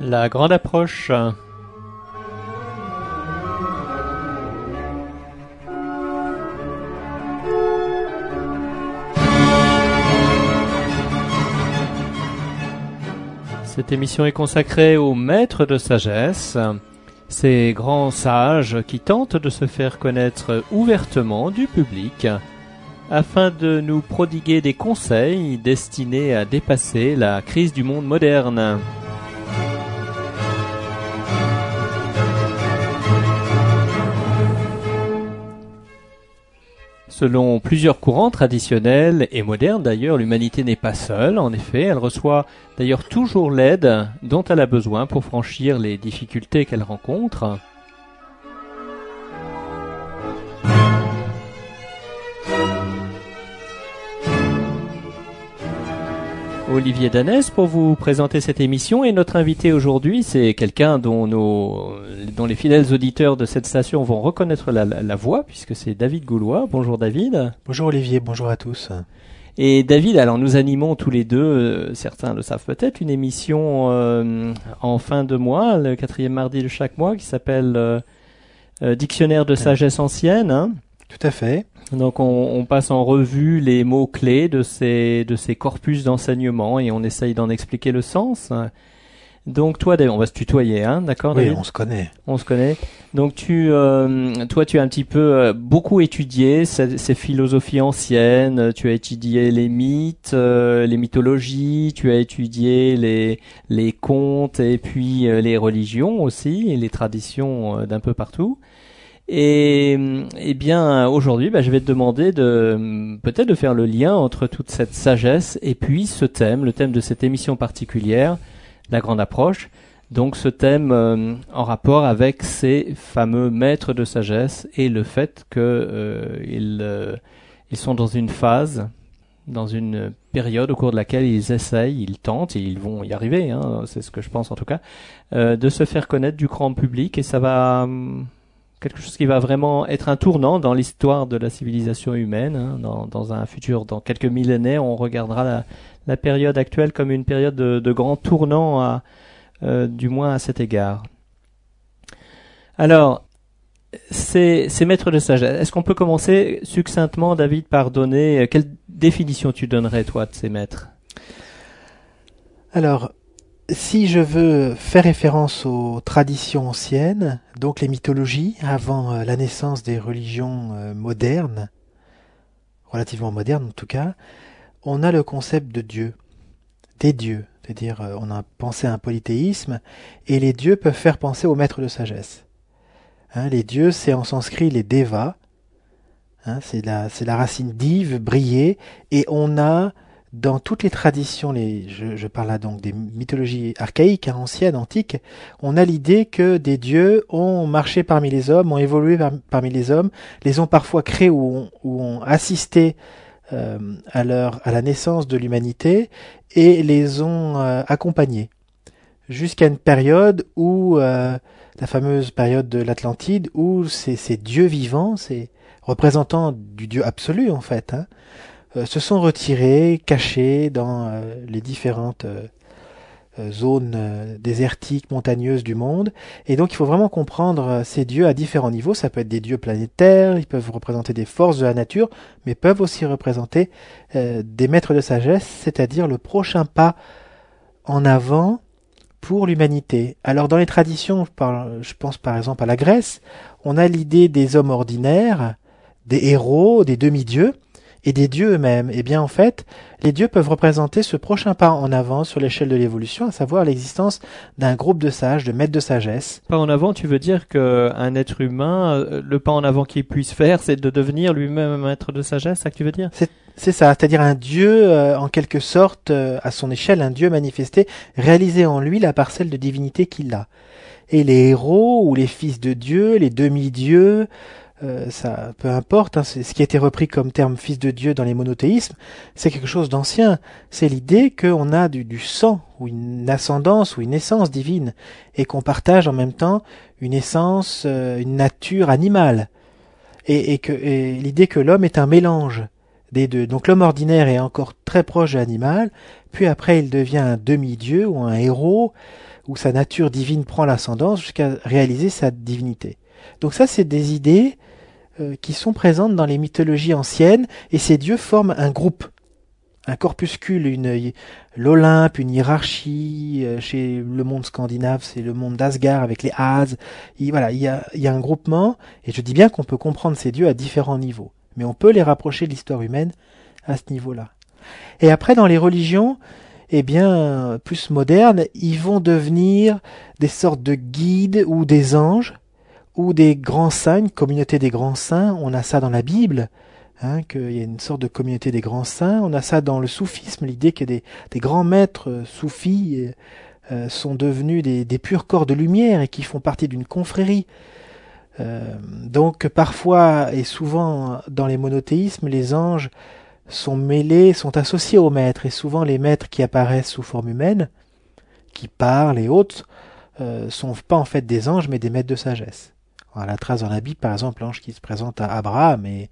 La grande approche. Cette émission est consacrée aux maîtres de sagesse, ces grands sages qui tentent de se faire connaître ouvertement du public, afin de nous prodiguer des conseils destinés à dépasser la crise du monde moderne. Selon plusieurs courants traditionnels et modernes d'ailleurs, l'humanité n'est pas seule, en effet, elle reçoit d'ailleurs toujours l'aide dont elle a besoin pour franchir les difficultés qu'elle rencontre. Olivier Danès pour vous présenter cette émission, et notre invité aujourd'hui, c'est quelqu'un dont les fidèles auditeurs de cette station vont reconnaître la voix, puisque c'est David Goulois. Bonjour David. Bonjour Olivier, bonjour à tous. Et David, alors nous animons tous les deux, certains le savent peut-être, une émission en fin de mois, le 4e mardi de chaque mois, qui s'appelle Dictionnaire de sagesse ancienne. Hein. Tout à fait. Donc on passe en revue les mots-clés de ces corpus d'enseignement et on essaye d'en expliquer le sens. Donc toi, on va se tutoyer, hein, d'accord David ? Oui, on se connaît. On se connaît. Donc toi tu as un petit peu beaucoup étudié ces philosophies anciennes, tu as étudié les mythes, les mythologies, tu as étudié les contes et puis les religions aussi, et les traditions d'un peu partout. Et bien aujourd'hui, je vais te demander peut-être de faire le lien entre toute cette sagesse et puis ce thème, le thème de cette émission particulière, la grande approche. Donc ce thème en rapport avec ces fameux maîtres de sagesse et le fait que ils sont dans une phase, dans une période au cours de laquelle ils essayent, ils tentent et ils vont y arriver. Hein, c'est ce que je pense en tout cas, de se faire connaître du grand public, et ça va quelque chose qui va vraiment être un tournant dans l'histoire de la civilisation humaine. Hein, dans un futur, dans quelques millénaires, on regardera la période actuelle comme une période de grand tournant, du moins à cet égard. Alors, ces maîtres de sagesse, est-ce qu'on peut commencer succinctement, David, par donner quelle définition tu donnerais, toi, de ces maîtres ? Alors, si je veux faire référence aux traditions anciennes, donc les mythologies, avant la naissance des religions modernes, relativement modernes en tout cas, on a le concept de Dieu, des dieux, c'est-à-dire on a pensé à un polythéisme, et les dieux peuvent faire penser aux maîtres de sagesse. Hein, les dieux, c'est en sanskrit les devas, hein, c'est la racine dive, briller, et on a dans toutes les traditions, je parle là donc des mythologies archaïques, anciennes, antiques, on a l'idée que des dieux ont marché parmi les hommes, ont évolué parmi les hommes, les ont parfois créés ou ont assisté à la naissance de l'humanité et les ont accompagnés jusqu'à une période où, la fameuse période de l'Atlantide, où ces dieux vivants, ces représentants du Dieu absolu en fait, hein, se sont retirés, cachés dans les différentes zones désertiques, montagneuses du monde. Et donc il faut vraiment comprendre ces dieux à différents niveaux. Ça peut être des dieux planétaires, ils peuvent représenter des forces de la nature, mais peuvent aussi représenter des maîtres de sagesse, c'est-à-dire le prochain pas en avant pour l'humanité. Alors dans les traditions, je pense par exemple à la Grèce, on a l'idée des hommes ordinaires, des héros, des demi-dieux, et des dieux eux-mêmes. Et bien en fait, les dieux peuvent représenter ce prochain pas en avant sur l'échelle de l'évolution, à savoir l'existence d'un groupe de sages, de maîtres de sagesse. Pas en avant, tu veux dire qu'un être humain, le pas en avant qu'il puisse faire, c'est de devenir lui-même un maître de sagesse, c'est ça que tu veux dire ? C'est ça, c'est-à-dire un dieu, en quelque sorte, à son échelle, un dieu manifesté, réaliser en lui la parcelle de divinité qu'il a. Et les héros, ou les fils de Dieu, les demi-dieux, ça, peu importe, hein, c'est ce qui a été repris comme terme fils de Dieu dans les monothéismes, c'est quelque chose d'ancien. C'est l'idée qu'on a du sang, ou une ascendance, ou une essence divine, et qu'on partage en même temps une essence, une nature animale. Et l'idée que l'homme est un mélange des deux. Donc l'homme ordinaire est encore très proche de l'animal, puis après il devient un demi-dieu ou un héros, où sa nature divine prend l'ascendance jusqu'à réaliser sa divinité. Donc ça, c'est des idées qui sont présentes dans les mythologies anciennes, et ces dieux forment un groupe, un corpuscule, l'Olympe, une hiérarchie. Chez le monde scandinave, c'est le monde d'Asgard avec les As. Voilà, il y a un groupement, et je dis bien qu'on peut comprendre ces dieux à différents niveaux, mais on peut les rapprocher de l'histoire humaine à ce niveau-là. Et après, dans les religions, eh bien, plus modernes, ils vont devenir des sortes de guides ou des anges ou des grands saints, une communauté des grands saints. On a ça dans la Bible, qu'il y a une sorte de communauté des grands saints. On a ça dans le soufisme, l'idée que des grands maîtres soufis sont devenus des purs corps de lumière et qui font partie d'une confrérie. Donc parfois et souvent dans les monothéismes, les anges sont mêlés, sont associés aux maîtres, et souvent les maîtres qui apparaissent sous forme humaine, qui parlent et autres, sont pas en fait des anges mais des maîtres de sagesse. On a la trace dans la Bible, par exemple, l'ange qui se présente à Abraham, et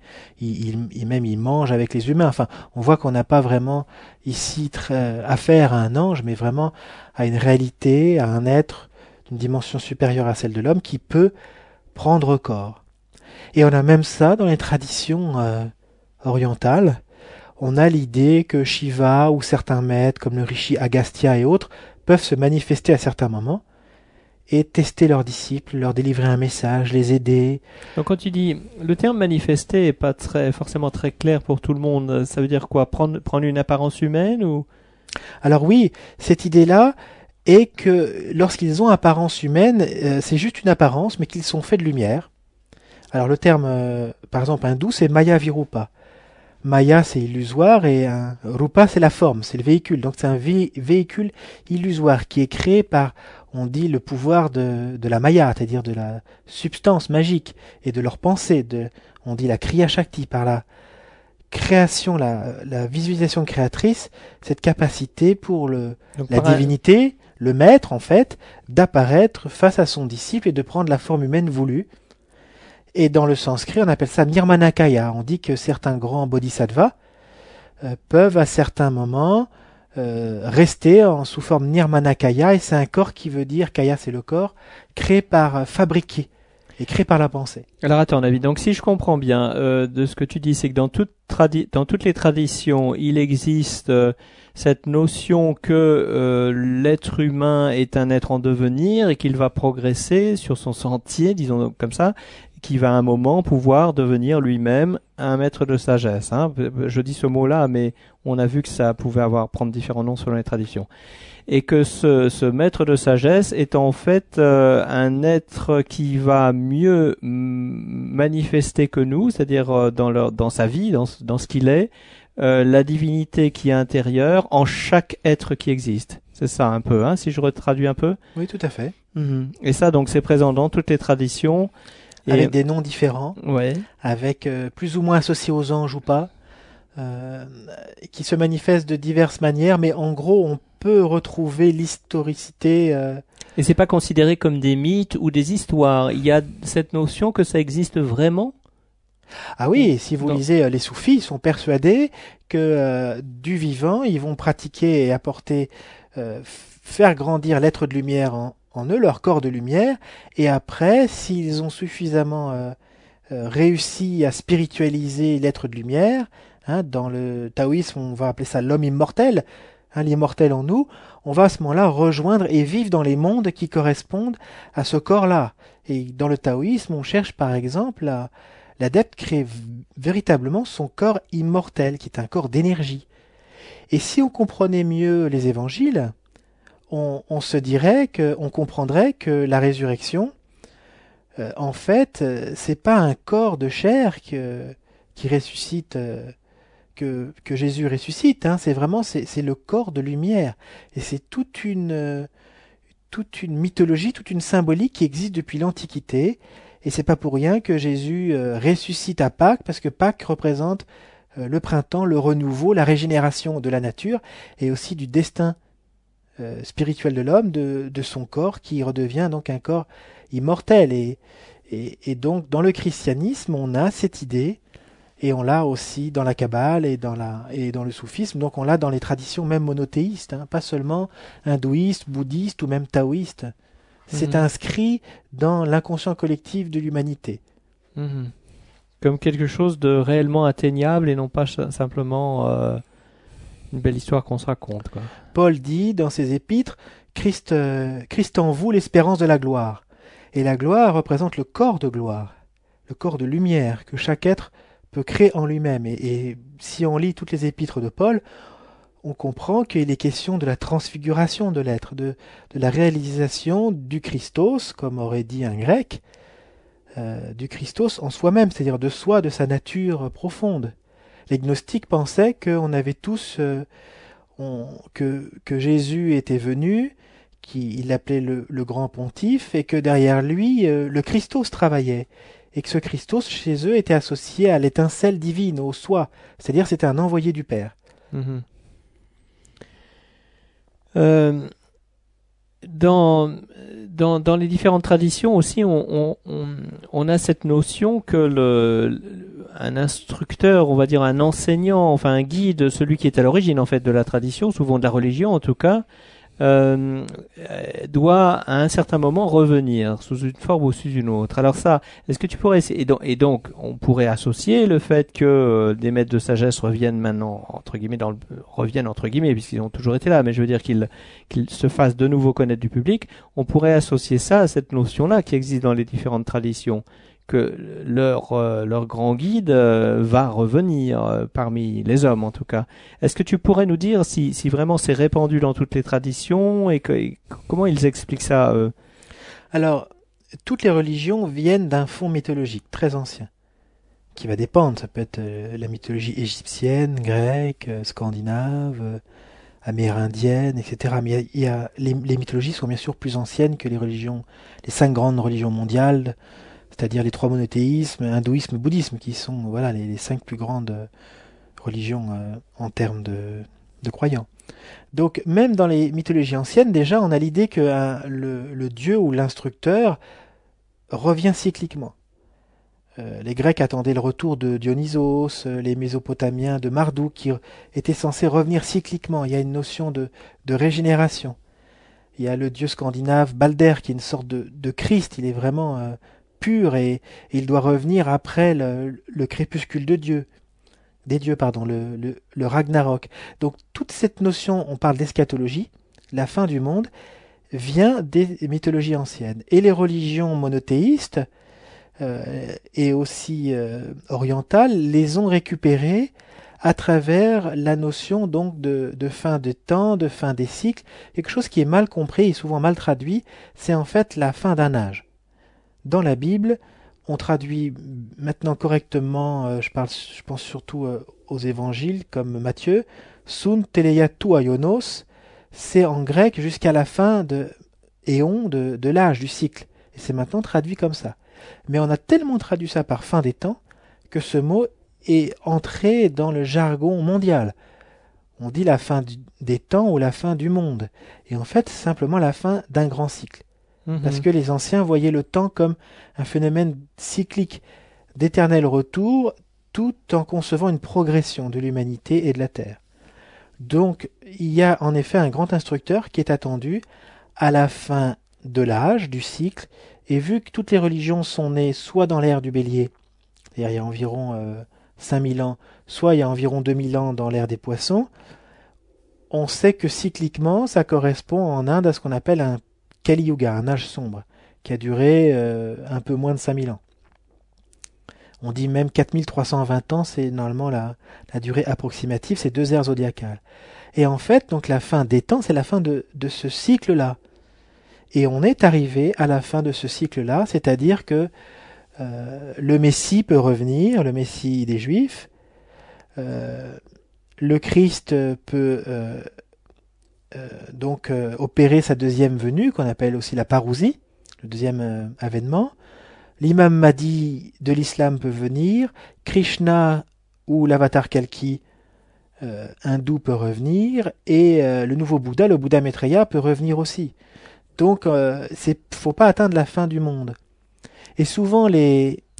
il mange avec les humains. Enfin, on voit qu'on n'a pas vraiment ici affaire à un ange, mais vraiment à une réalité, à un être d'une dimension supérieure à celle de l'homme qui peut prendre corps. Et on a même ça dans les traditions orientales. On a l'idée que Shiva ou certains maîtres, comme le rishi Agastya et autres, peuvent se manifester à certains moments et tester leurs disciples, leur délivrer un message, les aider. Donc quand tu dis, le terme manifester est pas forcément très clair pour tout le monde, ça veut dire quoi? Prendre une apparence humaine ou? Alors oui, cette idée-là est que lorsqu'ils ont apparence humaine, c'est juste une apparence, mais qu'ils sont faits de lumière. Alors le terme, par exemple, hindou, c'est Maya Virupa. Maya, c'est illusoire, et Rupa, c'est la forme, c'est le véhicule. Donc c'est un véhicule illusoire qui est créé par, on dit, le pouvoir de la Maya, c'est-à-dire de la substance magique et de leur pensée. On dit la Kriya Shakti, par la création, la visualisation créatrice, cette capacité pour la divinité, le maître en fait, d'apparaître face à son disciple et de prendre la forme humaine voulue. Et dans le sanskrit, on appelle ça Nirmanakaya. On dit que certains grands bodhisattvas peuvent à certains moments rester sous forme Nirmanakaya, et c'est un corps qui veut dire, Kaya c'est le corps, créé par, fabriqué, et créé par la pensée. Alors attends David, donc si je comprends bien de ce que tu dis, c'est que dans toutes les traditions, il existe cette notion que l'être humain est un être en devenir et qu'il va progresser sur son sentier, disons comme ça, qui va à un moment pouvoir devenir lui-même un maître de sagesse. Je dis ce mot-là, mais on a vu que ça pouvait prendre différents noms selon les traditions. Et que ce maître de sagesse est en fait un être qui va mieux manifester que nous, c'est-à-dire dans sa vie, dans ce qu'il est, la divinité qui est intérieure en chaque être qui existe. C'est ça un peu, si je retraduis un peu. Oui, tout à fait. Et ça, donc, c'est présent dans toutes les traditions. Avec des noms différents, ouais. Avec plus ou moins associés aux anges ou pas, qui se manifestent de diverses manières, mais en gros, on peut retrouver l'historicité. Et c'est pas considéré comme des mythes ou des histoires. Il y a cette notion que ça existe vraiment. Ah oui, si vous lisez les soufis, ils sont persuadés que du vivant, ils vont pratiquer et apporter, faire grandir l'être de lumière en eux, leur corps de lumière, et après, s'ils ont suffisamment réussi à spiritualiser l'être de lumière, dans le taoïsme, on va appeler ça l'homme immortel, l'immortel en nous, on va à ce moment-là rejoindre et vivre dans les mondes qui correspondent à ce corps-là. Et dans le taoïsme, on cherche par exemple l'adepte crée véritablement son corps immortel, qui est un corps d'énergie. Et si on comprenait mieux les évangiles, on se dirait on comprendrait que la résurrection, en fait, c'est pas un corps de chair qui ressuscite, que Jésus ressuscite. C'est vraiment c'est le corps de lumière, et c'est toute une mythologie, toute une symbolique qui existe depuis l'Antiquité. Et c'est pas pour rien que Jésus ressuscite à Pâques, parce que Pâques représente le printemps, le renouveau, la régénération de la nature, et aussi du destin spirituel de l'homme, de son corps, qui redevient donc un corps immortel. Et donc dans le christianisme, on a cette idée Et on l'a aussi dans la Kabbale et dans le soufisme. Donc on l'a dans les traditions même monothéistes, hein, pas seulement hindouistes, bouddhistes ou même taoïstes. C'est inscrit dans l'inconscient collectif de l'humanité. Comme quelque chose de réellement atteignable et non pas simplement une belle histoire qu'on se raconte, quoi. Paul dit dans ses épîtres, Christ en vous, l'espérance de la gloire. Et la gloire représente le corps de gloire, le corps de lumière que chaque être peut créer en lui-même. Et si on lit toutes les épîtres de Paul, on comprend qu'il est question de la transfiguration de l'être, de la réalisation du Christos, comme aurait dit un grec, du Christos en soi-même, c'est-à-dire de soi, de sa nature profonde. Les gnostiques pensaient qu'on avait tous, que Jésus était venu, qu'il l'appelait le grand pontife, et que derrière lui, le Christos travaillait. Et que ce Christos, chez eux, était associé à l'étincelle divine, au soi. C'est-à-dire c'était un envoyé du Père. Dans les différentes traditions aussi, on a cette notion que un instructeur, on va dire un enseignant, enfin un guide, celui qui est à l'origine en fait de la tradition, souvent de la religion en tout cas, doit à un certain moment revenir sous une forme ou sous une autre. Alors ça, est-ce que tu pourrais essayer, et donc on pourrait associer le fait que des maîtres de sagesse reviennent maintenant entre guillemets puisqu'ils ont toujours été là, mais je veux dire qu'ils se fassent de nouveau connaître du public. On pourrait associer ça à cette notion-là qui existe dans les différentes traditions, que leur grand guide va revenir parmi les hommes en tout cas. Est-ce que tu pourrais nous dire si vraiment c'est répandu dans toutes les traditions et comment ils expliquent ça Alors, toutes les religions viennent d'un fond mythologique très ancien, qui va dépendre. Ça peut être la mythologie égyptienne, grecque, scandinave, amérindienne, etc. Mais les mythologies sont bien sûr plus anciennes que les 5 grandes religions mondiales, c'est-à-dire les 3 monothéismes, hindouisme, bouddhisme, qui sont les 5 plus grandes religions en termes de croyants. Donc même dans les mythologies anciennes, déjà, on a l'idée que le dieu ou l'instructeur revient cycliquement. Les Grecs attendaient le retour de Dionysos, les Mésopotamiens de Marduk, qui étaient censés revenir cycliquement. Il y a une notion de régénération. Il y a le dieu scandinave Balder, qui est une sorte de Christ. Il est vraiment pur et il doit revenir après le crépuscule des dieux, le Ragnarok. Donc toute cette notion, on parle d'eschatologie, la fin du monde, vient des mythologies anciennes. Et les religions monothéistes et aussi orientales les ont récupérées à travers la notion donc de fin de temps, de fin des cycles. Quelque chose qui est mal compris et souvent mal traduit, c'est en fait la fin d'un âge. Dans la Bible, on traduit maintenant correctement, je pense surtout aux évangiles comme Matthieu, Sun teleiatou aionos, c'est en grec jusqu'à la fin de éon, de l'âge, du cycle. Et c'est maintenant traduit comme ça. Mais on a tellement traduit ça par fin des temps que ce mot est entré dans le jargon mondial. On dit la fin des temps ou la fin du monde. Et en fait, c'est simplement la fin d'un grand cycle. Parce que les anciens voyaient le temps comme un phénomène cyclique d'éternel retour, tout en concevant une progression de l'humanité et de la Terre. Donc, il y a en effet un grand instructeur qui est attendu à la fin de l'âge, du cycle, et vu que toutes les religions sont nées soit dans l'ère du Bélier, c'est-à-dire il y a environ 5000 ans, soit il y a environ 2000 ans dans l'ère des Poissons, on sait que cycliquement, ça correspond en Inde à ce qu'on appelle un Kali Yuga, un âge sombre, qui a duré un peu moins de 5000 ans. On dit même 4320 ans, c'est normalement la durée approximative, c'est 2 ères zodiacales. Et en fait, donc la fin des temps, c'est la fin de ce cycle-là. Et on est arrivé à la fin de ce cycle-là, c'est-à-dire que le Messie peut revenir, le Messie des Juifs, le Christ peut donc opérer sa deuxième venue, qu'on appelle aussi la parousie, le deuxième avènement. L'imam Mahdi de l'islam peut venir, Krishna ou l'avatar Kalki hindou peut revenir, et le nouveau Bouddha, le Bouddha Maitreya, peut revenir aussi. Donc faut pas atteindre la fin du monde. Et souvent les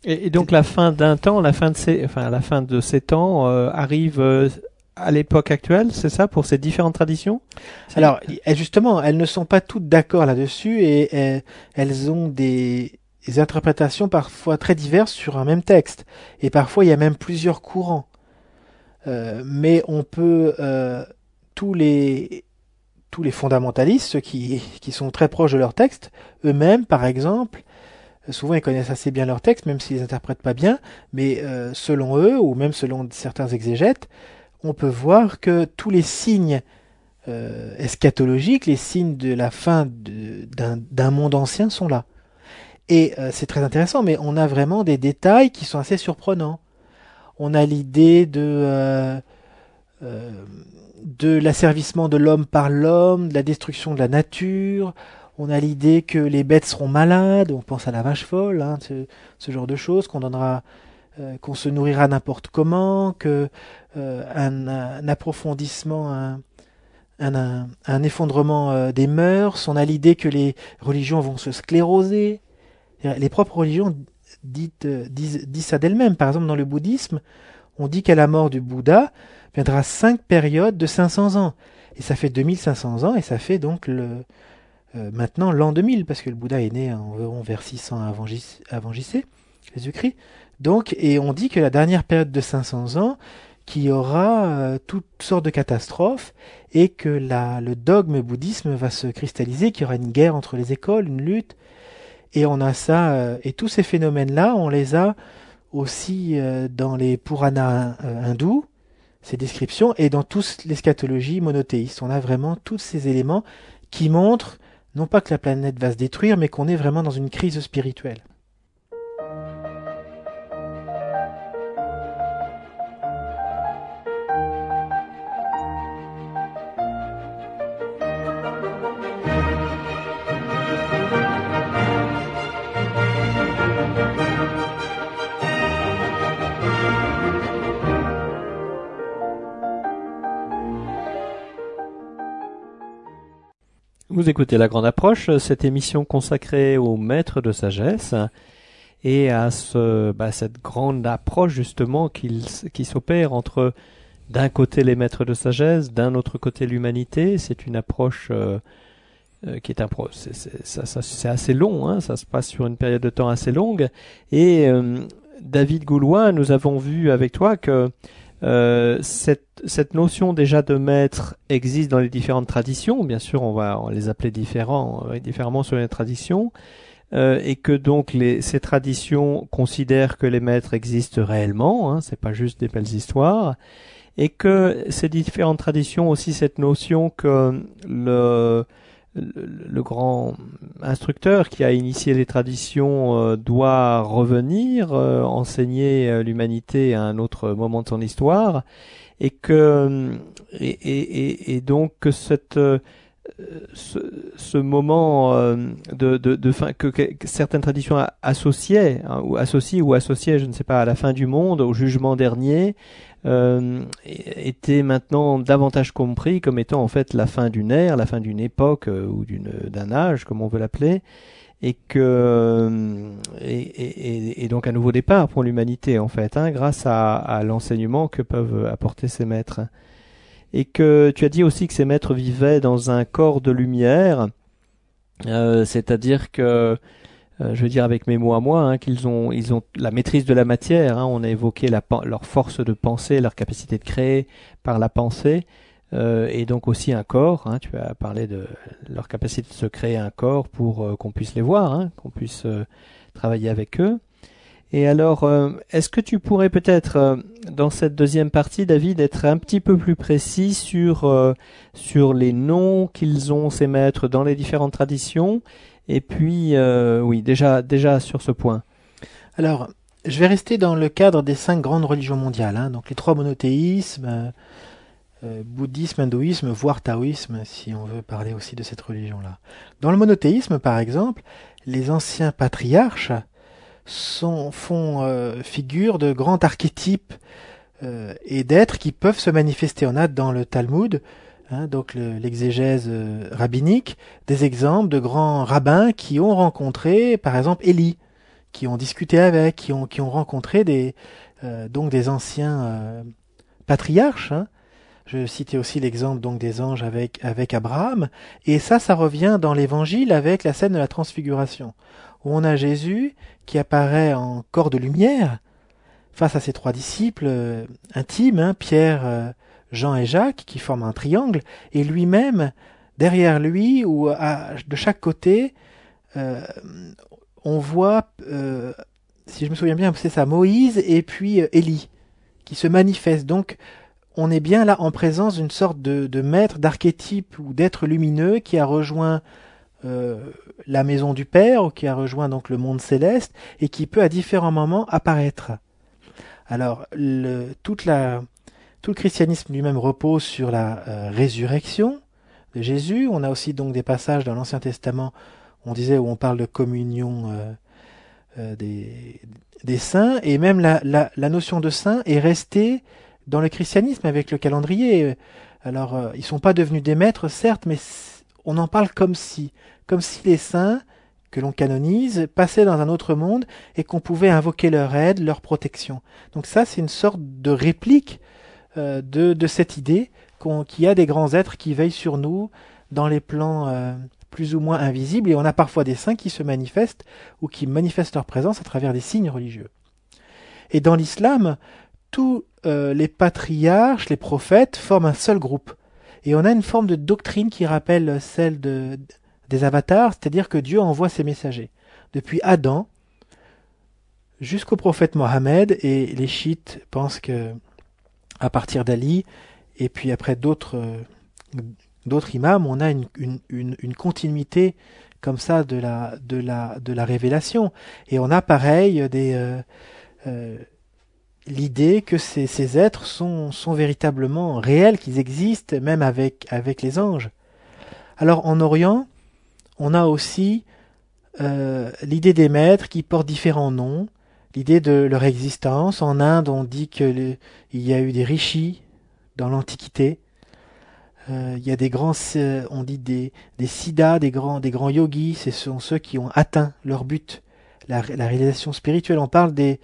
Et donc la fin d'un temps, la fin de ces temps arrive à l'époque actuelle, c'est ça, pour ces différentes traditions? Alors, justement, elles ne sont pas toutes d'accord là-dessus et elles ont des interprétations parfois très diverses sur un même texte. Et parfois, il y a même plusieurs courants. Mais on peut tous les fondamentalistes, ceux qui sont très proches de leur texte, eux-mêmes, par exemple, souvent ils connaissent assez bien leur texte, même s'ils les interprètent pas bien, mais selon eux, ou même selon certains exégètes, on peut voir que tous les signes eschatologiques, les signes de la fin d'un monde ancien sont là. Et c'est très intéressant, mais on a vraiment des détails qui sont assez surprenants. On a l'idée de l'asservissement de l'homme par l'homme, de la destruction de la nature. On a l'idée que les bêtes seront malades, on pense à la vache folle, hein, ce genre de choses, qu'on se nourrira n'importe comment, que un approfondissement, un effondrement des mœurs. On a l'idée que les religions vont se scléroser. Les propres religions disent ça d'elles-mêmes. Par exemple, dans le bouddhisme, on dit qu'à la mort du Bouddha viendra 5 périodes de 500 ans. Et ça fait 2500 ans, et ça fait donc maintenant l'an 2000, parce que le Bouddha est né environ vers 600 avant JC, Jésus-Christ. Donc, et on dit que la dernière période de 500 ans, qu'il y aura toutes sortes de catastrophes, et que le dogme bouddhisme va se cristalliser, qu'il y aura une guerre entre les écoles, une lutte. Et on a ça, et tous ces phénomènes-là, on les a aussi dans les Puranas hindous, ces descriptions, et dans toutes les eschatologies monothéistes. On a vraiment tous ces éléments qui montrent, non pas que la planète va se détruire, mais qu'on est vraiment dans une crise spirituelle. Vous écoutez La Grande Approche, cette émission consacrée aux maîtres de sagesse et à cette grande approche justement qui s'opère entre d'un côté les maîtres de sagesse, d'un autre côté l'humanité. C'est une approche qui est c'est assez long, hein, ça se passe sur une période de temps assez longue. Et David Goulois, nous avons vu avec toi que cette notion déjà de maître existe dans les différentes traditions. Bien sûr, on va les appeler différemment sur les traditions, et que donc ces traditions considèrent que les maîtres existent réellement, hein, c'est pas juste des belles histoires, et que ces différentes traditions ont aussi cette notion que le grand instructeur qui a initié les traditions doit revenir, enseigner l'humanité à un autre moment de son histoire, et donc que ce moment de fin que certaines traditions associaient, hein, ou associaient, je ne sais pas, à la fin du monde, au jugement dernier, était maintenant davantage compris comme étant en fait la fin d'une ère, la fin d'une époque ou d'un âge, comme on veut l'appeler, et donc un nouveau départ pour l'humanité en fait, hein, grâce à l'enseignement que peuvent apporter ces maîtres. Et que tu as dit aussi que ces maîtres vivaient dans un corps de lumière, c'est-à-dire que je veux dire avec mes mots à moi, hein, qu'ils ont la maîtrise de la matière, hein, on a évoqué leur force de penser, leur capacité de créer par la pensée, et donc aussi un corps, hein, tu as parlé de leur capacité de se créer un corps pour qu'on puisse les voir, hein, qu'on puisse travailler avec eux. Et alors, est-ce que tu pourrais peut-être, dans cette deuxième partie, David, être un petit peu plus précis sur les noms qu'ils ont, ces maîtres, dans les différentes traditions? Et puis, oui, déjà sur ce point. Alors, je vais rester dans le cadre des 5 grandes religions mondiales, hein, donc les 3 monothéismes, bouddhisme, hindouisme, voire taoïsme, si on veut parler aussi de cette religion-là. Dans le monothéisme, par exemple, les anciens patriarches font figure de grands archétypes et d'êtres qui peuvent se manifester. On a dans le Talmud, hein, donc l'exégèse rabbinique, des exemples de grands rabbins qui ont rencontré, par exemple, Élie, qui ont discuté avec, qui ont rencontré donc des anciens patriarches. Hein. Je citais aussi l'exemple donc des anges avec Abraham. Et ça revient dans l'Évangile avec la scène de la transfiguration, où on a Jésus qui apparaît en corps de lumière face à ses 3 disciples intimes, hein, Pierre, Jean et Jacques, qui forment un triangle, et lui-même, derrière lui, ou de chaque côté, on voit, si je me souviens bien, c'est ça, Moïse et puis Élie, qui se manifestent. Donc, on est bien là en présence d'une sorte de maître, d'archétype ou d'être lumineux qui a rejoint la maison du Père, ou qui a rejoint donc le monde céleste, et qui peut à différents moments apparaître. Alors, tout le christianisme lui-même repose sur la résurrection de Jésus. On a aussi donc des passages dans l'Ancien Testament, on disait, où on parle de communion des saints, et même la notion de saint est restée dans le christianisme avec le calendrier. Alors, ils sont pas devenus des maîtres, certes, mais on en parle comme si les saints que l'on canonise passaient dans un autre monde et qu'on pouvait invoquer leur aide, leur protection. Donc ça, c'est une sorte de réplique de cette idée qu'il y a des grands êtres qui veillent sur nous dans les plans plus ou moins invisibles, et on a parfois des saints qui se manifestent ou qui manifestent leur présence à travers des signes religieux. Et dans l'islam, tous les patriarches, les prophètes forment un seul groupe. Et on a une forme de doctrine qui rappelle celle des avatars, c'est-à-dire que Dieu envoie ses messagers. Depuis Adam jusqu'au prophète Mohammed, et les chiites pensent que à partir d'Ali, et puis après d'autres imams, on a une continuité comme ça de la révélation. Et on a pareil l'idée que ces êtres sont véritablement réels, qu'ils existent même avec les anges. Alors en Orient, on a aussi l'idée des maîtres qui portent différents noms, l'idée de leur existence. En Inde, on dit qu'il y a eu des rishis dans l'Antiquité. Il y a des grands, on dit des siddhas, des grands yogis. Ce sont ceux qui ont atteint leur but, la réalisation spirituelle. On parle des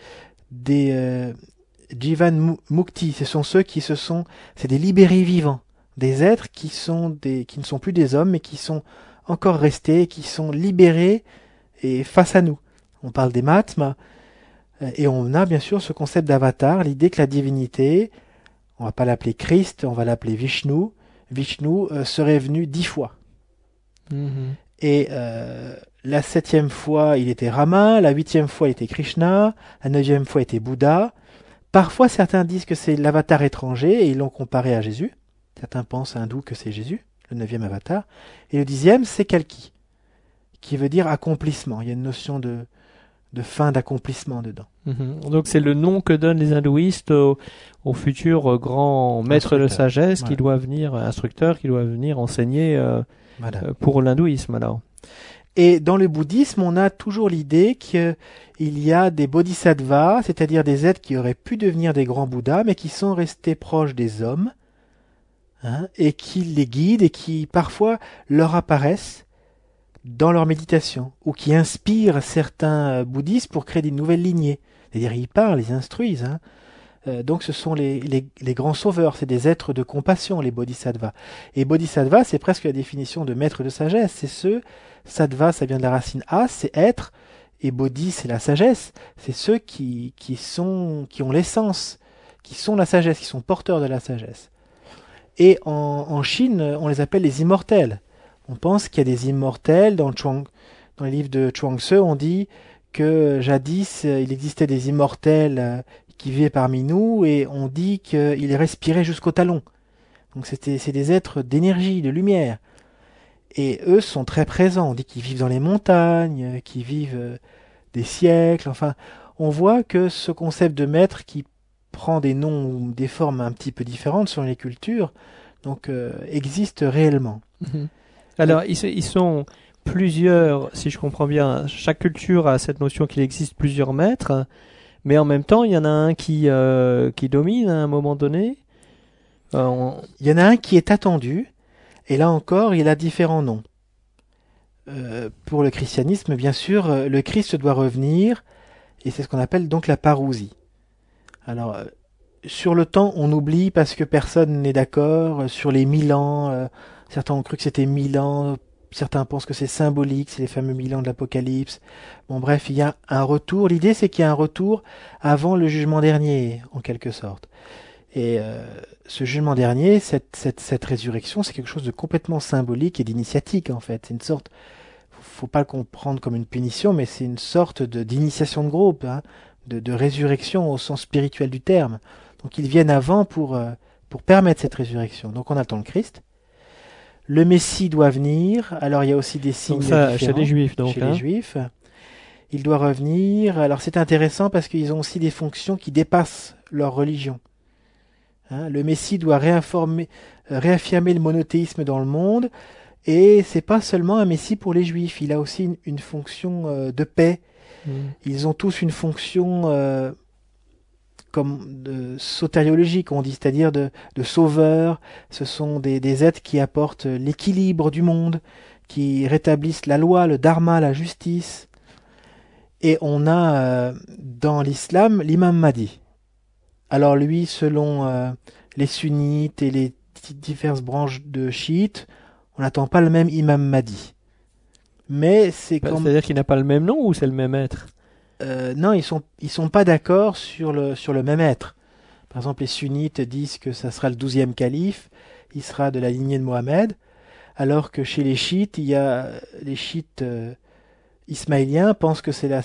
Jivan Mukti. Ce sont ceux c'est des libérés vivants, des êtres qui ne sont plus des hommes, mais qui sont encore restés, qui sont libérés et face à nous. On parle des Mahatmas. Et on a bien sûr ce concept d'avatar, l'idée que la divinité, on va pas l'appeler Christ, on va l'appeler Vishnu. Vishnu serait venu 10 fois. Mm-hmm. Et la 7e fois, il était Rama, la 8e fois, il était Krishna, la 9e fois, il était Bouddha. Parfois, certains disent que c'est l'avatar étranger et ils l'ont comparé à Jésus. Certains pensent hindous que c'est Jésus, le 9e avatar. Et le 10e, c'est Kalki, qui veut dire accomplissement. Il y a une notion de fin d'accomplissement dedans. Mm-hmm. Donc c'est le nom que donnent les hindouistes au futur grand maître de sagesse qui doit venir, instructeur, qui doit venir enseigner pour l'hindouisme alors. Et dans le bouddhisme, on a toujours l'idée qu'il y a des bodhisattvas, c'est-à-dire des êtres qui auraient pu devenir des grands bouddhas, mais qui sont restés proches des hommes, hein, et qui les guident et qui parfois leur apparaissent dans leur méditation, ou qui inspirent certains bouddhistes pour créer des nouvelles lignées. C'est-à-dire, ils parlent, ils instruisent. Hein. Donc, ce sont les grands sauveurs, c'est des êtres de compassion, les bodhisattvas. Et bodhisattva, c'est presque la définition de maître de sagesse. C'est sattva, ça vient de la racine a, c'est être, et bodhi, c'est la sagesse. C'est ceux qui ont l'essence, qui sont la sagesse, qui sont porteurs de la sagesse. Et en Chine, on les appelle les immortels. On pense qu'il y a des immortels. Dans les livres de Chuang-Tzu, on dit que jadis, il existait des immortels qui vivaient parmi nous, et on dit qu'ils respiraient jusqu'au talon. Donc c'est des êtres d'énergie, de lumière. Et eux sont très présents. On dit qu'ils vivent dans les montagnes, qu'ils vivent des siècles. Enfin, on voit que ce concept de maître qui prend des noms ou des formes un petit peu différentes selon les cultures, donc existe réellement. Mm-hmm. Alors, ils sont plusieurs, si je comprends bien, chaque culture a cette notion qu'il existe plusieurs maîtres, mais en même temps, il y en a un qui domine à un moment donné. Il y en a un qui est attendu, et là encore, il a différents noms. Pour le christianisme, bien sûr, le Christ doit revenir Et c'est ce qu'on appelle donc la parousie. Alors, sur le temps, on oublie parce que personne n'est d'accord. Sur les 1000 ans, certains ont cru que c'était 1000 ans, certains pensent que c'est symbolique, c'est les fameux 1000 ans de l'Apocalypse. Bon, bref, il y a un retour. L'idée, c'est qu'il y a un retour avant le jugement dernier, en quelque sorte. Et ce jugement dernier, cette résurrection, c'est quelque chose de complètement symbolique et d'initiatique, en fait. C'est une sorte, faut pas le comprendre comme une punition, mais c'est une sorte d'initiation de groupe, hein, de résurrection au sens spirituel du terme. Donc ils viennent avant pour permettre cette résurrection. Donc on attend le Christ. Le Messie doit venir. Alors il y a aussi des signes donc ça, différents chez les Juifs, donc. chez les Juifs. Il doit revenir. Alors c'est intéressant parce qu'ils ont aussi des fonctions qui dépassent leur religion. Hein, le Messie doit réaffirmer le monothéisme dans le monde. Et c'est pas seulement un Messie pour les Juifs. Il a aussi une fonction de paix. Ils ont tous une fonction comme de sotériologique, on dit, c'est-à-dire de sauveurs. Ce sont des êtres qui apportent l'équilibre du monde, qui rétablissent la loi, le dharma, la justice. Et on a dans l'islam l'imam Mahdi. Alors lui, selon les sunnites et les diverses branches de chiites, on n'attend pas le même imam Mahdi. Mais c'est comme... C'est-à-dire qu'il n'a pas le même nom ou c'est le même être? Non, ils sont pas d'accord sur le même être. Par exemple, les sunnites disent que ça sera le 12e calife, il sera de la lignée de Mohammed, alors que chez les chiites, il y a les chiites ismaéliens pensent que c'est le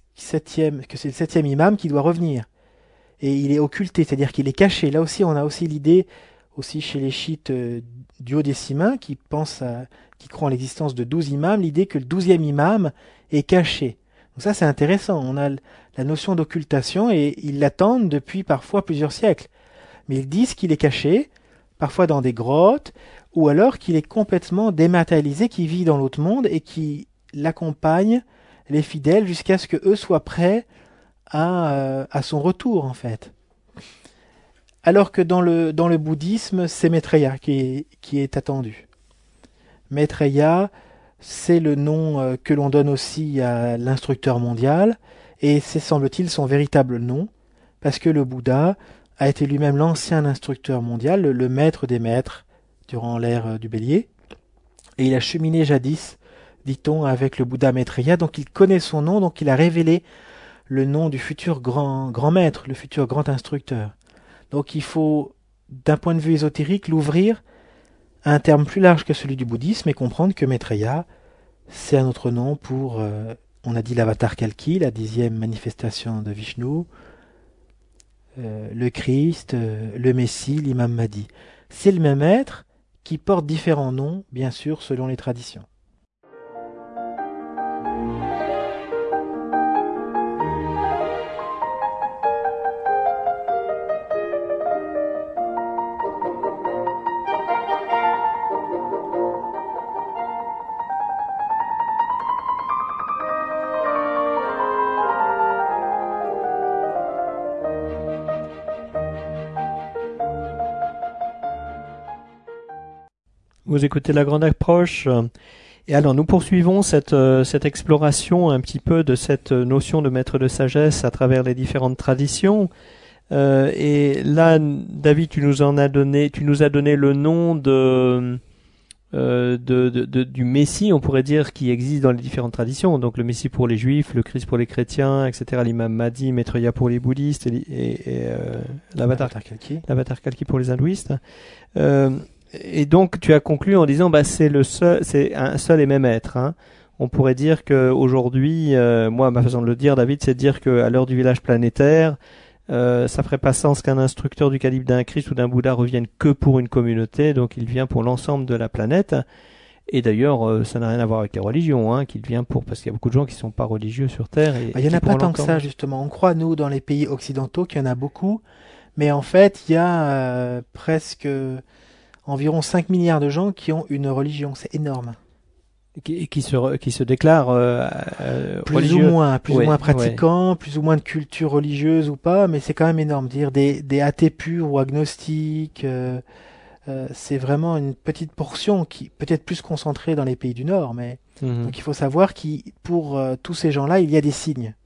7e imam qui doit revenir. Et il est occulté, c'est-à-dire qu'il est caché. Là aussi, on a aussi l'idée, aussi chez les chiites duodécimains, qui croient en l'existence de 12 imams, l'idée que le 12e imam est caché. Donc ça, c'est intéressant. On a la notion d'occultation et ils l'attendent depuis parfois plusieurs siècles. Mais ils disent qu'il est caché, parfois dans des grottes, ou alors qu'il est complètement dématérialisé, qu'il vit dans l'autre monde et qui l'accompagne, les fidèles, jusqu'à ce que eux soient prêts à son retour, en fait. Alors que dans le bouddhisme, c'est Maitreya qui est attendu. Maitreya, c'est le nom que l'on donne aussi à l'instructeur mondial, et c'est, semble-t-il, son véritable nom, parce que le Bouddha a été lui-même l'ancien instructeur mondial, le maître des maîtres, durant l'ère du Bélier, et il a cheminé jadis, dit-on, avec le Bouddha Maitreya, donc il connaît son nom, donc il a révélé le nom du futur grand maître, le futur grand instructeur. Donc il faut, d'un point de vue ésotérique, l'ouvrir à un terme plus large que celui du bouddhisme et comprendre que Maitreya, c'est un autre nom pour, on a dit l'avatar Kalki, la 10e manifestation de Vishnu, le Christ, le Messie, l'imam Mahdi. C'est le même être qui porte différents noms, bien sûr, selon les traditions. Vous écoutez La Grande Approche. Et alors, nous poursuivons cette exploration un petit peu de cette notion de maître de sagesse à travers les différentes traditions. Et là, David, tu nous as donné le nom du Messie, on pourrait dire, qui existe dans les différentes traditions. Donc, le Messie pour les Juifs, le Christ pour les chrétiens, etc. L'imam Mahdi, Maitreya pour les bouddhistes et l'avatar Kalki pour les hindouistes. Et donc, tu as conclu en disant, c'est un seul et même être. Hein. On pourrait dire que aujourd'hui, moi, ma façon de le dire, David, c'est de dire qu'à l'heure du village planétaire, ça ferait pas sens qu'un instructeur du calibre d'un Christ ou d'un Bouddha revienne que pour une communauté. Donc, il vient pour l'ensemble de la planète. Et d'ailleurs, ça n'a rien à voir avec les religions, hein, qu'il vient parce qu'il y a beaucoup de gens qui sont pas religieux sur Terre. Il y en a pas tant que ça, justement. On croit, nous, dans les pays occidentaux, qu'il y en a beaucoup. Mais en fait, il y a presque environ 5 milliards de gens qui ont une religion. C'est énorme. Qui se déclarent plus religieux. ou moins pratiquants, plus ou moins de culture religieuse ou pas, mais c'est quand même énorme. Dire des athées purs ou agnostiques, c'est vraiment une petite portion qui peut-être plus concentrée dans les pays du Nord, mais donc il faut savoir que pour tous ces gens-là, il y a des signes.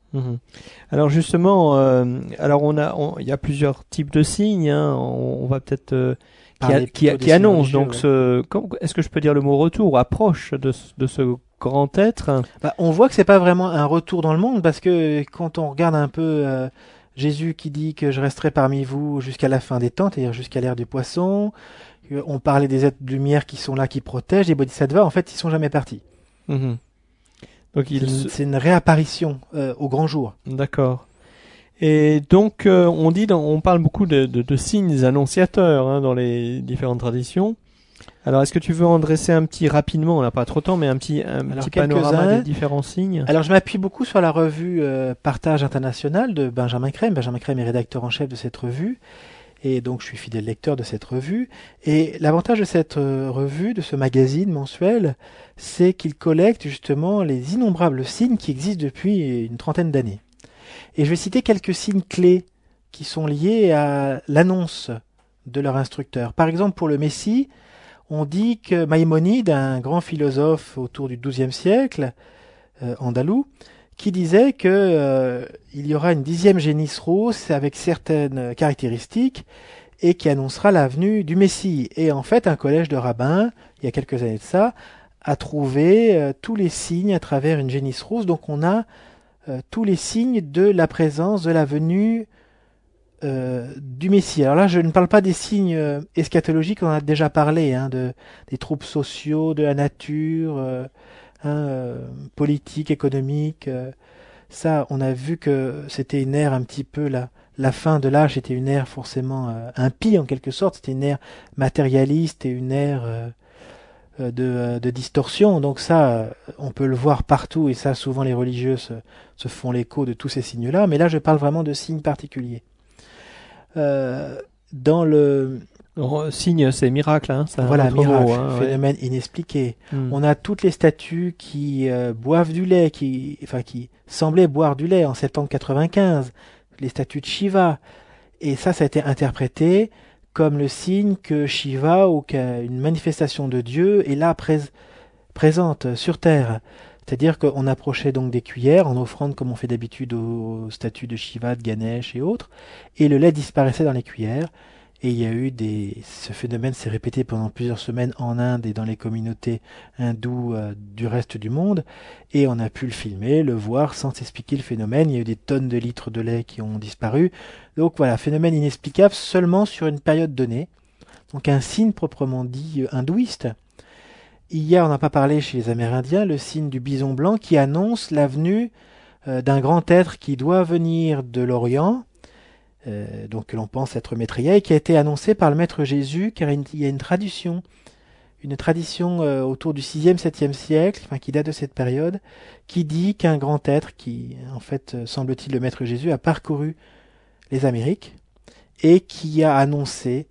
Mhm. Alors justement, alors il y a plusieurs types de signes. Hein. On va peut-être Parler plutôt des qui signes annoncent. religieux, Donc, ouais. est-ce que je peux dire le mot retour, approche de ce grand être? Bah, on voit que c'est pas vraiment un retour dans le monde parce que quand on regarde un peu Jésus qui dit que je resterai parmi vous jusqu'à la fin des temps, c'est-à-dire jusqu'à l'ère du poisson, on parlait des êtres de lumière qui sont là, qui protègent, les bodhisattvas, en fait, ils sont jamais partis. Mhm. Donc C'est une réapparition au grand jour. D'accord. Et donc on parle beaucoup de signes annonciateurs hein, dans les différentes traditions. Alors est-ce que tu veux en dresser un petit rapidement, on n'a pas trop de temps, mais un petit panorama des différents signes? Alors je m'appuie beaucoup sur la revue Partage International de Benjamin Crème. Benjamin Crème est rédacteur en chef de cette revue. Et donc je suis fidèle lecteur de cette revue. Et l'avantage de cette revue, de ce magazine mensuel, c'est qu'il collecte justement les innombrables signes qui existent depuis une trentaine d'années. Et je vais citer quelques signes clés qui sont liés à l'annonce de leur instructeur. Par exemple, pour le Messie, on dit que Maïmonide, un grand philosophe autour du XIIe siècle, andalou, qui disait que il y aura une 10e génisse rousse avec certaines caractéristiques et qui annoncera la venue du Messie. Et en fait, un collège de rabbins, il y a quelques années de ça, a trouvé tous les signes à travers une génisse rousse. Donc on a tous les signes de la présence, de la venue du Messie. Alors là, je ne parle pas des signes eschatologiques, on en a déjà parlé, hein, des troubles sociaux, de la nature, politique, économique. Ça, on a vu que c'était une ère un petit peu la fin de l'âge, était une ère forcément impie en quelque sorte, c'était une ère matérialiste et une ère de distorsion. Donc ça, on peut le voir partout et ça, souvent les religieux se font l'écho de tous ces signes-là. Mais là, je parle vraiment de signes particuliers. Dans le signe, c'est miracle, hein, c'est voilà, miracle, mot, hein, phénomène inexpliqué. Hmm. On a toutes les statues qui boivent du lait, qui semblaient boire du lait en septembre 95, les statues de Shiva. Et ça a été interprété comme le signe que Shiva ou qu'une manifestation de Dieu est là présente sur Terre. C'est-à-dire qu'on approchait donc des cuillères en offrande comme on fait d'habitude aux statues de Shiva, de Ganesh et autres, et le lait disparaissait dans les cuillères. Et il y a eu ce phénomène s'est répété pendant plusieurs semaines en Inde et dans les communautés hindoues du reste du monde. Et on a pu le filmer, le voir sans s'expliquer le phénomène. Il y a eu des tonnes de litres de lait qui ont disparu. Donc voilà, phénomène inexplicable seulement sur une période donnée. Donc un signe proprement dit hindouiste. Il y a, on n'a pas parlé chez les Amérindiens, le signe du bison blanc qui annonce la venue d'un grand être qui doit venir de l'Orient, donc que l'on pense être Maitreya, et qui a été annoncé par le Maître Jésus, car il y a une tradition autour du 6e, 7e siècle, qui date de cette période, qui dit qu'un grand être, qui en fait semble-t-il le Maître Jésus, a parcouru les Amériques et qui a annoncé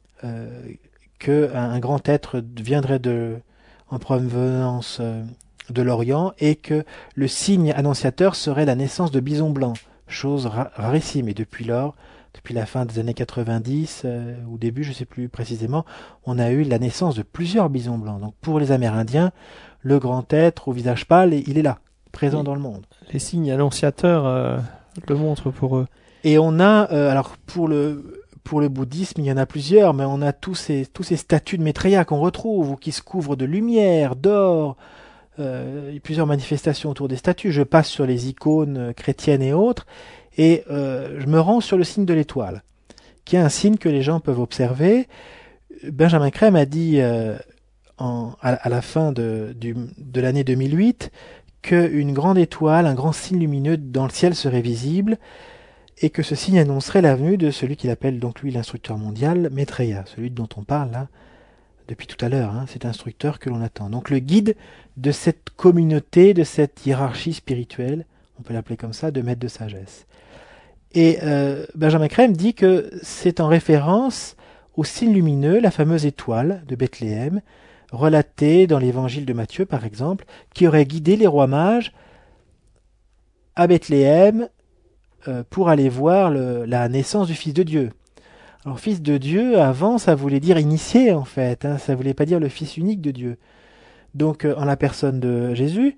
qu'un grand être viendrait en provenance de l'Orient et que le signe annonciateur serait la naissance de bisons blancs, chose rarissime. Et depuis lors, depuis la fin des années 90 ou début, je ne sais plus précisément, on a eu la naissance de plusieurs bisons blancs. Donc pour les Amérindiens, le grand être au visage pâle, il est là, présent dans le monde. Les signes annonciateurs le montrent pour eux. Et on a, alors pour le bouddhisme, il y en a plusieurs, mais on a tous ces statues de Maitreya qu'on retrouve, ou qui se couvrent de lumière, d'or, plusieurs manifestations autour des statues. Je passe sur les icônes chrétiennes et autres, et je me rends sur le signe de l'étoile, qui est un signe que les gens peuvent observer. Benjamin Crème a dit à la fin de l'année 2008 qu'une grande étoile, un grand signe lumineux dans le ciel serait visible, et que ce signe annoncerait la venue de celui qu'il appelle donc lui l'instructeur mondial, Maitreya, celui dont on parle là depuis tout à l'heure, cet instructeur que l'on attend. Donc le guide de cette communauté, de cette hiérarchie spirituelle, on peut l'appeler comme ça, de maître de sagesse. Et Benjamin Crème dit que c'est en référence au signe lumineux, la fameuse étoile de Bethléem, relatée dans l'évangile de Matthieu par exemple, qui aurait guidé les rois mages à Bethléem pour aller voir la naissance du Fils de Dieu. Alors Fils de Dieu, avant, ça voulait dire initié en fait, ça voulait pas dire le Fils unique de Dieu. Donc en la personne de Jésus,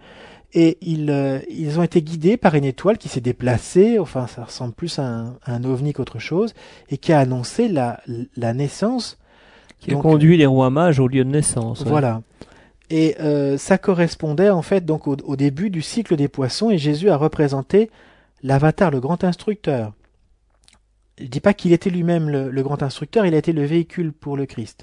Et ils ont été guidés par une étoile qui s'est déplacée, enfin ça ressemble plus à un ovni qu'autre chose, et qui a annoncé la naissance. Qui a conduit les rois mages au lieu de naissance. Voilà. Et ça correspondait en fait donc au début du cycle des poissons, et Jésus a représenté l'avatar, le grand instructeur. Je dis pas qu'il était lui-même le grand instructeur, il a été le véhicule pour le Christ.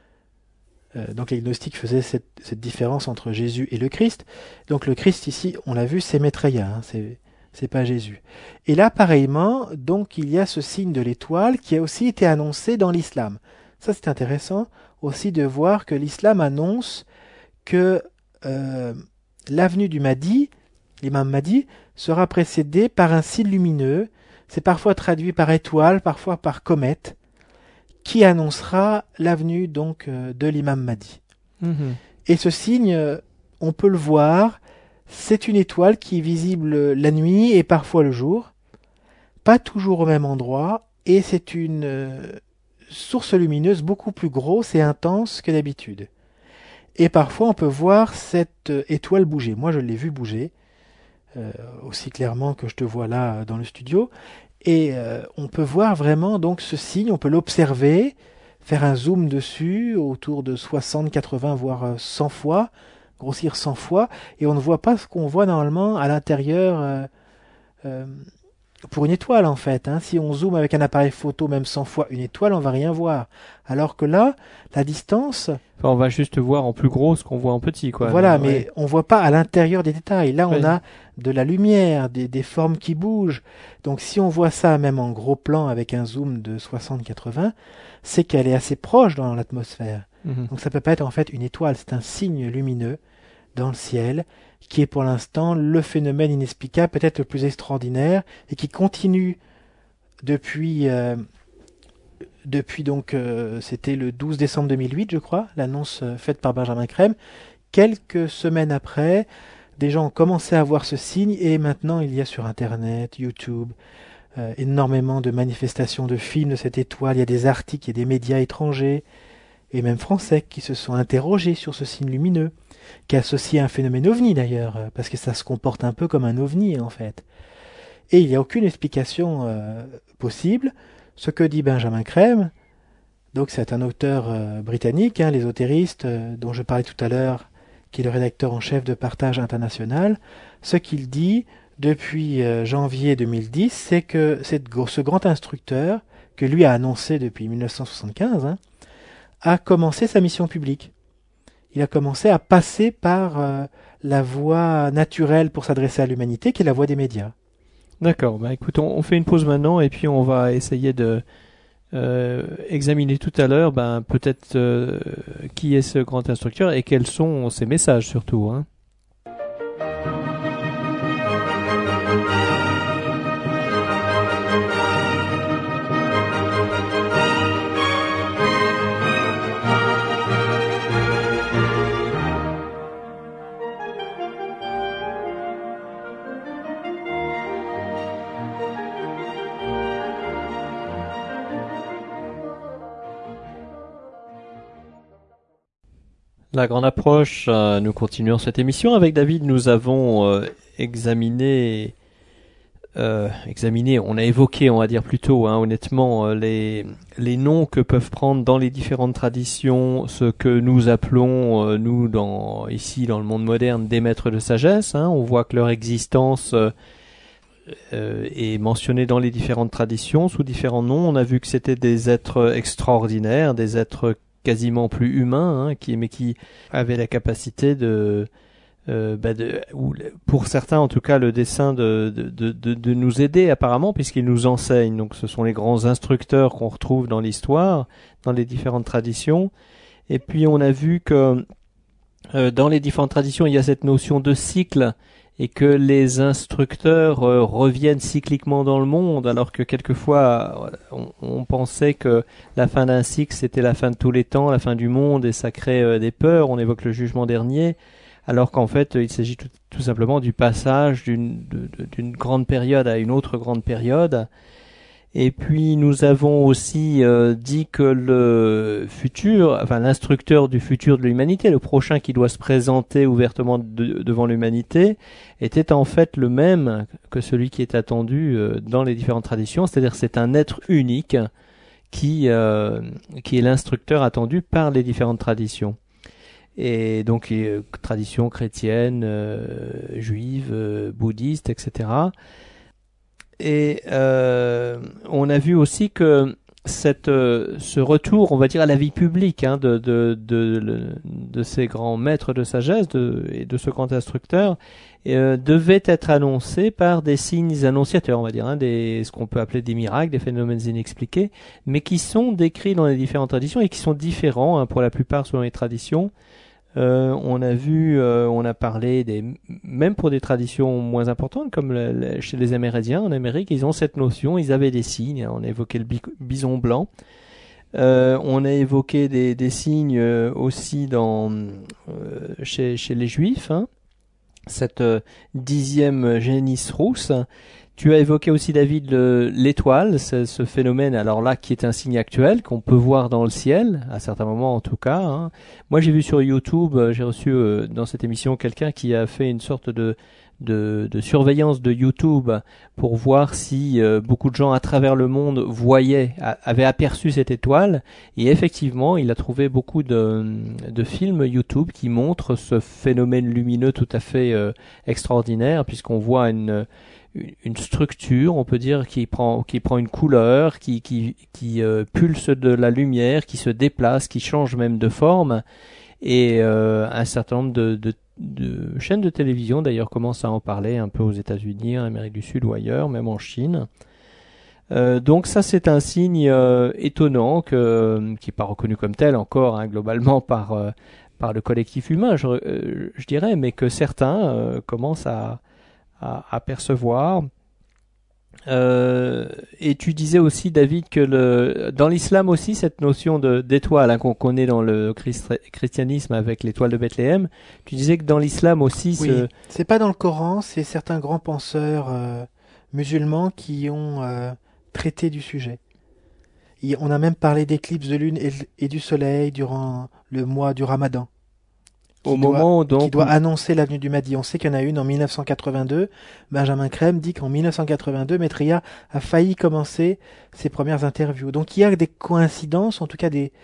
Donc les gnostiques faisaient cette différence entre Jésus et le Christ. Donc le Christ ici, on l'a vu, c'est Maitreya, hein, c'est pas Jésus. Et là, pareillement, donc il y a ce signe de l'étoile qui a aussi été annoncé dans l'islam. Ça, c'est intéressant aussi de voir que l'islam annonce que l'avenue du Mahdi, l'imam Mahdi, sera précédée par un signe lumineux. C'est parfois traduit par étoile, parfois par comète, qui annoncera l'avenue donc de l'imam Mahdi. Et ce signe, on peut le voir, c'est une étoile qui est visible la nuit et parfois le jour, pas toujours au même endroit, et c'est une source lumineuse beaucoup plus grosse et intense que d'habitude. Et parfois on peut voir cette étoile bouger. Moi je l'ai vu bouger, aussi clairement que je te vois là dans le studio. Et on peut voir vraiment donc ce signe, on peut l'observer, faire un zoom dessus autour de 60, 80, voire 100 fois, grossir 100 fois, et on ne voit pas ce qu'on voit normalement à l'intérieur pour une étoile en fait. Hein. Si on zoome avec un appareil photo même 100 fois une étoile, on va rien voir. Alors que là, la distance... Enfin, on va juste voir en plus gros ce qu'on voit en petit, quoi. Voilà, mais on voit pas à l'intérieur des détails. Là, on a de la lumière, des formes qui bougent. Donc, si on voit ça même en gros plan avec un zoom de 60-80, c'est qu'elle est assez proche dans l'atmosphère. Donc, ça peut pas être en fait une étoile. C'est un signe lumineux dans le ciel qui est pour l'instant le phénomène inexplicable, peut-être le plus extraordinaire, et qui continue depuis donc, c'était le 12 décembre 2008, je crois, l'annonce faite par Benjamin Crème. Quelques semaines après, des gens ont commencé à voir ce signe, et maintenant il y a sur Internet, YouTube, énormément de manifestations de films de cette étoile. Il y a des articles, il y a des médias étrangers, et même français, qui se sont interrogés sur ce signe lumineux, qui est associé à un phénomène ovni d'ailleurs, parce que ça se comporte un peu comme un ovni en fait. Et il n'y a aucune explication possible. Ce que dit Benjamin Crème, donc c'est un auteur britannique, hein, l'ésotériste dont je parlais tout à l'heure, qui est le rédacteur en chef de Partage International, ce qu'il dit depuis janvier 2010, c'est que ce grand instructeur, que lui a annoncé depuis 1975, hein, a commencé sa mission publique. Il a commencé à passer par la voie naturelle pour s'adresser à l'humanité, qui est la voie des médias. D'accord, bah écoute, on fait une pause maintenant et puis on va essayer de examiner tout à l'heure peut-être qui est ce grand instructeur et quels sont ses messages surtout. Hein. La grande approche, nous continuons cette émission. Avec David, nous avons examiné, on a évoqué, on va dire plutôt, hein, honnêtement, les noms que peuvent prendre dans les différentes traditions, ce que nous appelons, nous, ici, dans le monde moderne, des maîtres de sagesse. Hein. On voit que leur existence est mentionnée dans les différentes traditions, sous différents noms. On a vu que c'était des êtres extraordinaires, des êtres quasiment plus humains, hein, qui avaient la capacité ou pour certains en tout cas le dessein de nous aider apparemment, puisqu'ils nous enseignent. Donc ce sont les grands instructeurs qu'on retrouve dans l'histoire, dans les différentes traditions. Et puis on a vu que dans les différentes traditions il y a cette notion de cycle, et que les instructeurs reviennent cycliquement dans le monde, alors que quelquefois on pensait que la fin d'un cycle c'était la fin de tous les temps, la fin du monde, et ça crée des peurs. On évoque le jugement dernier, alors qu'en fait il s'agit tout simplement du passage d'une grande période à une autre grande période. Et puis nous avons aussi dit que l'instructeur du futur de l'humanité, le prochain qui doit se présenter ouvertement devant l'humanité, était en fait le même que celui qui est attendu dans les différentes traditions, c'est-à-dire c'est un être unique qui est l'instructeur attendu par les différentes traditions. Et donc traditions chrétiennes, juives, bouddhistes, etc. Et on a vu aussi que ce retour, on va dire, à la vie publique de ces grands maîtres de sagesse et de ce grand instructeur devait être annoncé par des signes annonciateurs, on va dire, ce qu'on peut appeler des miracles, des phénomènes inexpliqués, mais qui sont décrits dans les différentes traditions et qui sont différents pour la plupart selon les traditions. On a parlé même pour des traditions moins importantes, comme chez les Amérindiens en Amérique, ils ont cette notion, ils avaient des signes. On a évoqué le bison blanc. On a évoqué des signes aussi chez les Juifs. Cette 10e génisse rousse. Tu as évoqué aussi, David, l'étoile, ce phénomène, alors là, qui est un signe actuel, qu'on peut voir dans le ciel, à certains moments en tout cas. Moi, j'ai vu sur YouTube, j'ai reçu dans cette émission quelqu'un qui a fait une sorte de surveillance de YouTube pour voir si beaucoup de gens à travers le monde avaient aperçu cette étoile. Et effectivement, il a trouvé beaucoup de films YouTube qui montrent ce phénomène lumineux tout à fait extraordinaire, puisqu'on voit une structure, on peut dire, qui prend une couleur, qui pulse de la lumière, qui se déplace, qui change même de forme, et un certain nombre de chaînes de télévision d'ailleurs commencent à en parler un peu aux États-Unis, en Amérique du Sud ou ailleurs, même en Chine. Donc ça, c'est un signe étonnant qui n'est pas reconnu comme tel encore globalement par le collectif humain, je dirais, mais que certains commencent à percevoir. Et tu disais aussi, David, que dans l'islam aussi, cette notion d'étoile qu'on connaît dans le christianisme avec l'étoile de Bethléem, tu disais que dans l'islam aussi... Oui, c'est pas dans le Coran, c'est certains grands penseurs musulmans qui ont traité du sujet. On a même parlé d'éclipses de lune et du soleil durant le mois du Ramadan. Qui doit annoncer l'avenue du Mahdi. On sait qu'il y en a une en 1982. Benjamin Crème dit qu'en 1982, Maitreya a failli commencer ses premières interviews. Donc il y a des coïncidences, en tout cas des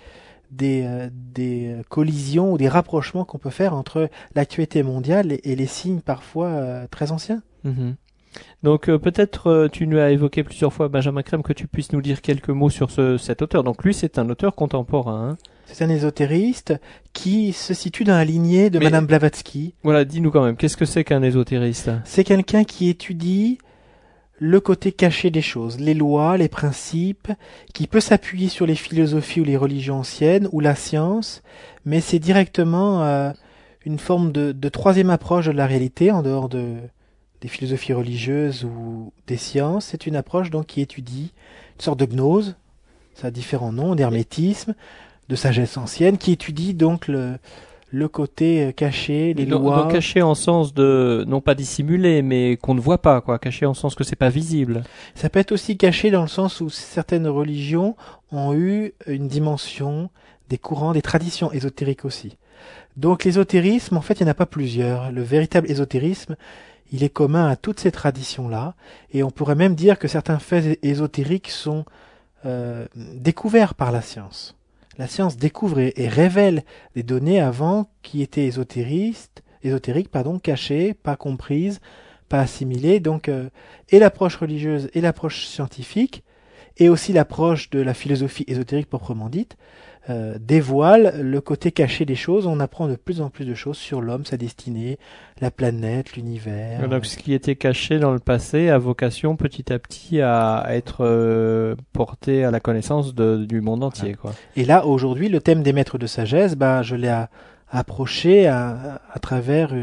collisions ou des rapprochements qu'on peut faire entre l'actualité mondiale et les signes parfois très anciens. Mm-hmm. Donc peut-être tu nous as évoqué plusieurs fois, Benjamin Crème, que tu puisses nous dire quelques mots sur cet auteur. Donc lui, c'est un auteur contemporain. C'est un ésotériste qui se situe dans la lignée de Madame Blavatsky. Voilà, dis-nous quand même, qu'est-ce que c'est qu'un ésotériste ? C'est quelqu'un qui étudie le côté caché des choses, les lois, les principes, qui peut s'appuyer sur les philosophies ou les religions anciennes ou la science, mais c'est directement une forme de troisième approche de la réalité en dehors des philosophies religieuses ou des sciences. C'est une approche donc qui étudie une sorte de gnose, ça a différents noms, d'hermétisme, de sagesse ancienne, qui étudie donc le côté caché, les lois. Donc caché en sens de, non pas dissimulé, mais qu'on ne voit pas, quoi. Caché en sens que c'est pas visible. Ça peut être aussi caché dans le sens où certaines religions ont eu une dimension, des courants, des traditions ésotériques aussi. Donc l'ésotérisme, en fait, il n'y en a pas plusieurs. Le véritable ésotérisme, il est commun à toutes ces traditions-là, et on pourrait même dire que certains faits ésotériques sont découverts par la science. La science découvre et révèle des données avant qui étaient ésotériques, cachées, pas comprises, pas assimilées. Donc, et l'approche religieuse et l'approche scientifique, et aussi l'approche de la philosophie ésotérique proprement dite, dévoile le côté caché des choses. On apprend de plus en plus de choses sur l'homme, sa destinée, la planète, l'univers. Donc ce qui était caché dans le passé a vocation petit à petit à être porté à la connaissance du monde entier. Quoi. Et là, aujourd'hui, le thème des maîtres de sagesse, je l'ai approché à travers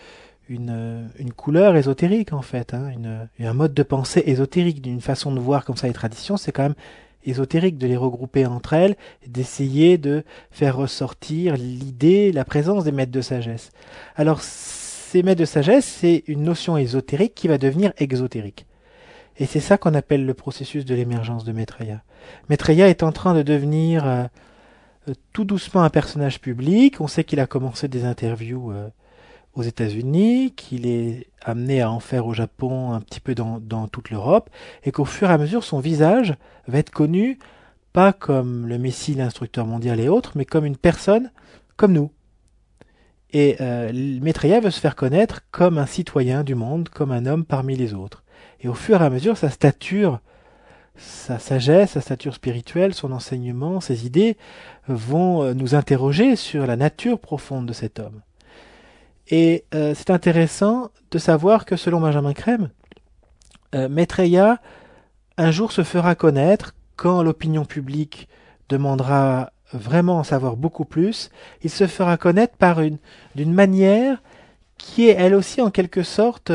une couleur ésotérique en fait, un mode de pensée ésotérique, d'une façon de voir comme ça les traditions, c'est quand même ésotérique de les regrouper entre elles, et d'essayer de faire ressortir l'idée, la présence des maîtres de sagesse. Alors, ces maîtres de sagesse, c'est une notion ésotérique qui va devenir exotérique. Et c'est ça qu'on appelle le processus de l'émergence de Maitreya. Maitreya est en train de devenir tout doucement un personnage public. On sait qu'il a commencé des interviews aux États-Unis, qu'il est amené à en faire au Japon, un petit peu dans toute l'Europe, et qu'au fur et à mesure, son visage va être connu, pas comme le Messie, l'instructeur mondial et autres, mais comme une personne comme nous. Et Maitreya veut se faire connaître comme un citoyen du monde, comme un homme parmi les autres. Et au fur et à mesure, sa stature, sa sagesse, sa stature spirituelle, son enseignement, ses idées vont nous interroger sur la nature profonde de cet homme. Et c'est intéressant de savoir que selon Benjamin Crème, Maitreya un jour se fera connaître quand l'opinion publique demandera vraiment en savoir beaucoup plus. Il se fera connaître d'une manière qui est elle aussi en quelque sorte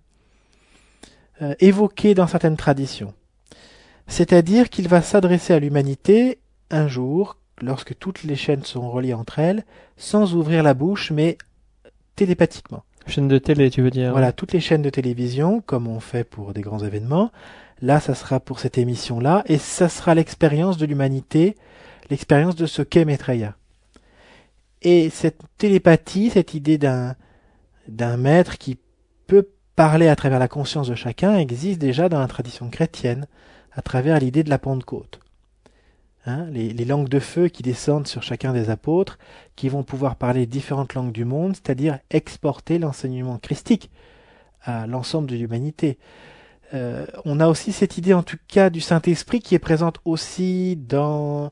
évoquée dans certaines traditions. C'est-à-dire qu'il va s'adresser à l'humanité un jour, lorsque toutes les chaînes seront reliées entre elles, sans ouvrir la bouche, mais télépathiquement. Chaîne de télé, tu veux dire? Voilà, toutes les chaînes de télévision, comme on fait pour des grands événements. Là, ça sera pour cette émission-là, et ça sera l'expérience de l'humanité, l'expérience de ce qu'est Maitreya. Et cette télépathie, cette idée d'un maître qui peut parler à travers la conscience de chacun, existe déjà dans la tradition chrétienne, à travers l'idée de la Pentecôte. Les langues de feu qui descendent sur chacun des apôtres, qui vont pouvoir parler différentes langues du monde, c'est-à-dire exporter l'enseignement christique à l'ensemble de l'humanité. On a aussi cette idée, en tout cas, du Saint-Esprit qui est présente aussi dans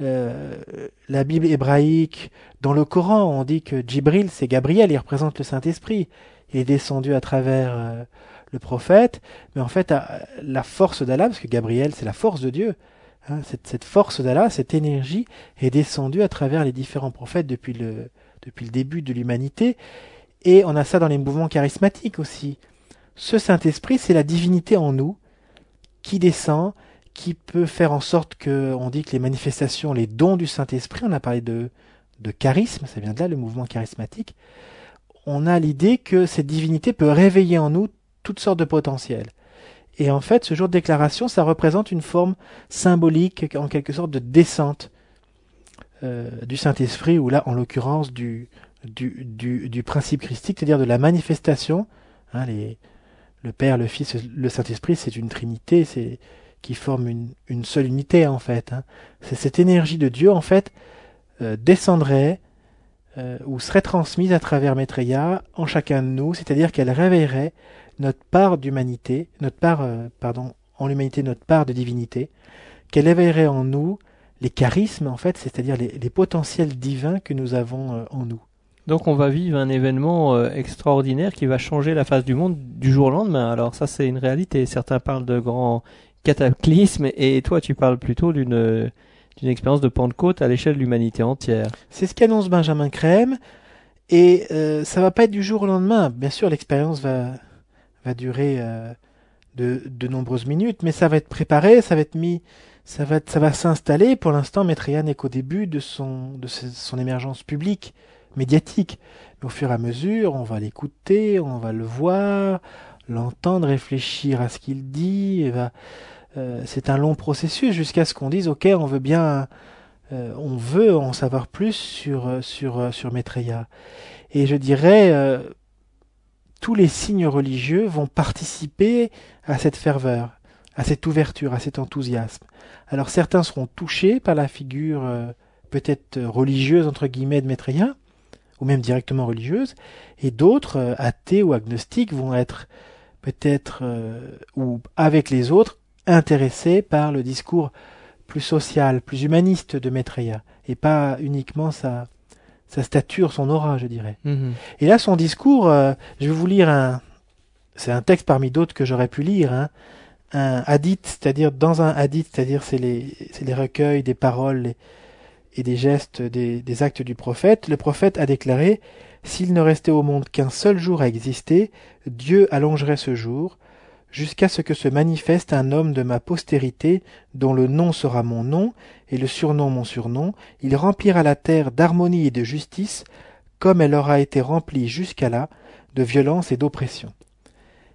la Bible hébraïque, dans le Coran. On dit que Djibril, c'est Gabriel, il représente le Saint-Esprit. Il est descendu à travers le prophète, mais en fait, la force d'Allah, parce que Gabriel, c'est la force de Dieu, cette force d'Allah, cette énergie est descendue à travers les différents prophètes depuis le début de l'humanité. Et on a ça dans les mouvements charismatiques aussi. Ce Saint-Esprit, c'est la divinité en nous qui descend, qui peut faire en sorte que, on dit que les manifestations, les dons du Saint-Esprit, on a parlé de charisme, ça vient de là, le mouvement charismatique. On a l'idée que cette divinité peut réveiller en nous toutes sortes de potentiels. Et en fait, ce jour de déclaration, ça représente une forme symbolique, en quelque sorte, de descente du Saint-Esprit, ou là, en l'occurrence, du principe christique, c'est-à-dire de la manifestation. Le Père, le Fils, le Saint-Esprit, c'est une trinité, qui forme une seule unité, en fait. C'est cette énergie de Dieu, en fait, descendrait ou serait transmise à travers Maitreya en chacun de nous, c'est-à-dire qu'elle réveillerait notre part d'humanité, en l'humanité, notre part de divinité, qu'elle éveillerait en nous les charismes, en fait, c'est-à-dire les potentiels divins que nous avons en nous. Donc on va vivre un événement extraordinaire qui va changer la face du monde du jour au lendemain. Alors ça, c'est une réalité. Certains parlent de grands cataclysmes, et toi, tu parles plutôt d'une expérience de Pentecôte à l'échelle de l'humanité entière. C'est ce qu'annonce Benjamin Crème, et ça va pas être du jour au lendemain. Bien sûr, l'expérience va durer de nombreuses minutes, mais ça va être préparé, ça va s'installer. Pour l'instant, Maitreya n'est qu'au début de son émergence publique, médiatique. Mais au fur et à mesure, on va l'écouter, on va le voir, l'entendre, réfléchir à ce qu'il dit. C'est un long processus jusqu'à ce qu'on dise, ok, on veut en savoir plus sur Maitreya. Et je dirais, tous les signes religieux vont participer à cette ferveur, à cette ouverture, à cet enthousiasme. Alors certains seront touchés par la figure peut-être religieuse, entre guillemets, de Maitreya, ou même directement religieuse, et d'autres, athées ou agnostiques, vont être peut-être, ou avec les autres, intéressés par le discours plus social, plus humaniste de Maitreya, et pas uniquement sa stature, son aura, je dirais. Mm-hmm. Et là, son discours, je vais vous lire c'est un texte parmi d'autres que j'aurais pu lire, un hadith, c'est-à-dire dans un hadith, c'est-à-dire c'est les recueils des paroles et des gestes, des actes du prophète. Le prophète a déclaré: s'il ne restait au monde qu'un seul jour à exister, Dieu allongerait ce jour, jusqu'à ce que se manifeste un homme de ma postérité, dont le nom sera mon nom, et le surnom mon surnom. Il remplira la terre d'harmonie et de justice, comme elle aura été remplie jusqu'à là, de violence et d'oppression.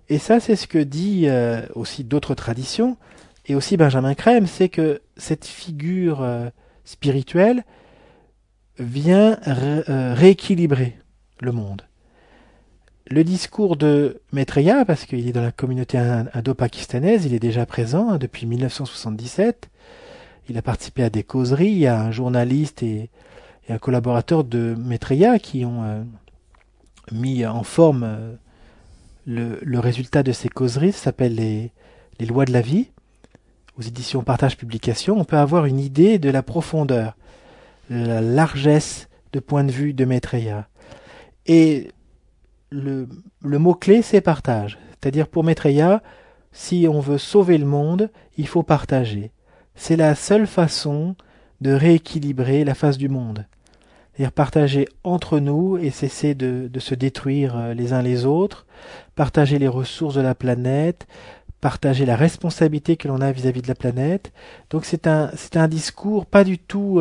Et ça, c'est ce que dit aussi d'autres traditions, et aussi Benjamin Crème, c'est que cette figure spirituelle vient rééquilibrer le monde. Le discours de Maitreya, parce qu'il est dans la communauté indo-pakistanaise, il est déjà présent depuis 1977. Il a participé à des causeries. Il y a un journaliste et un collaborateur de Maitreya qui ont mis en forme le résultat de ces causeries. Ça s'appelle les lois de la vie. Aux éditions Partage Publication, on peut avoir une idée de la profondeur, de la largesse de point de vue de Maitreya. Et le mot-clé, c'est partage. C'est-à-dire pour Maitreya, si on veut sauver le monde, il faut partager. C'est la seule façon de rééquilibrer la face du monde. C'est-à-dire partager entre nous et cesser de se détruire les uns les autres, partager les ressources de la planète, partager la responsabilité que l'on a vis-à-vis de la planète. Donc c'est un discours pas du tout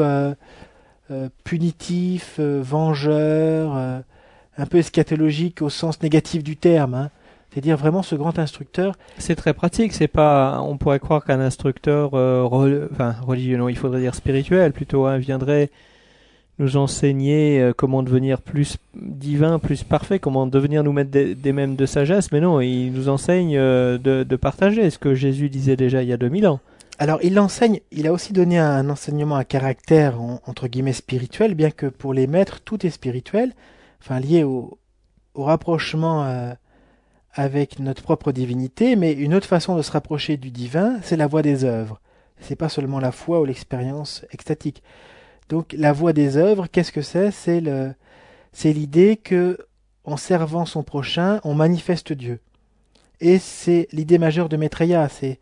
punitif, vengeur, un peu eschatologique au sens négatif du terme, hein. C'est-à-dire vraiment ce grand instructeur. C'est très pratique, c'est pas, on pourrait croire qu'un instructeur religieux, non, il faudrait dire spirituel plutôt, hein, viendrait nous enseigner comment devenir plus divin, plus parfait, comment devenir nous mettre des mêmes de sagesse, mais non, il nous enseigne de partager ce que Jésus disait déjà il y a 2000 ans. Alors il enseigne, il a aussi donné un enseignement à caractère entre guillemets spirituel, bien que pour les maîtres tout est spirituel, enfin lié au rapprochement avec notre propre divinité, mais une autre façon de se rapprocher du divin, c'est la voie des œuvres. C'est pas seulement la foi ou l'expérience extatique. Donc la voie des œuvres, qu'est-ce que c'est ? C'est l'idée que en servant son prochain, on manifeste Dieu. Et c'est l'idée majeure de Maitreya, c'est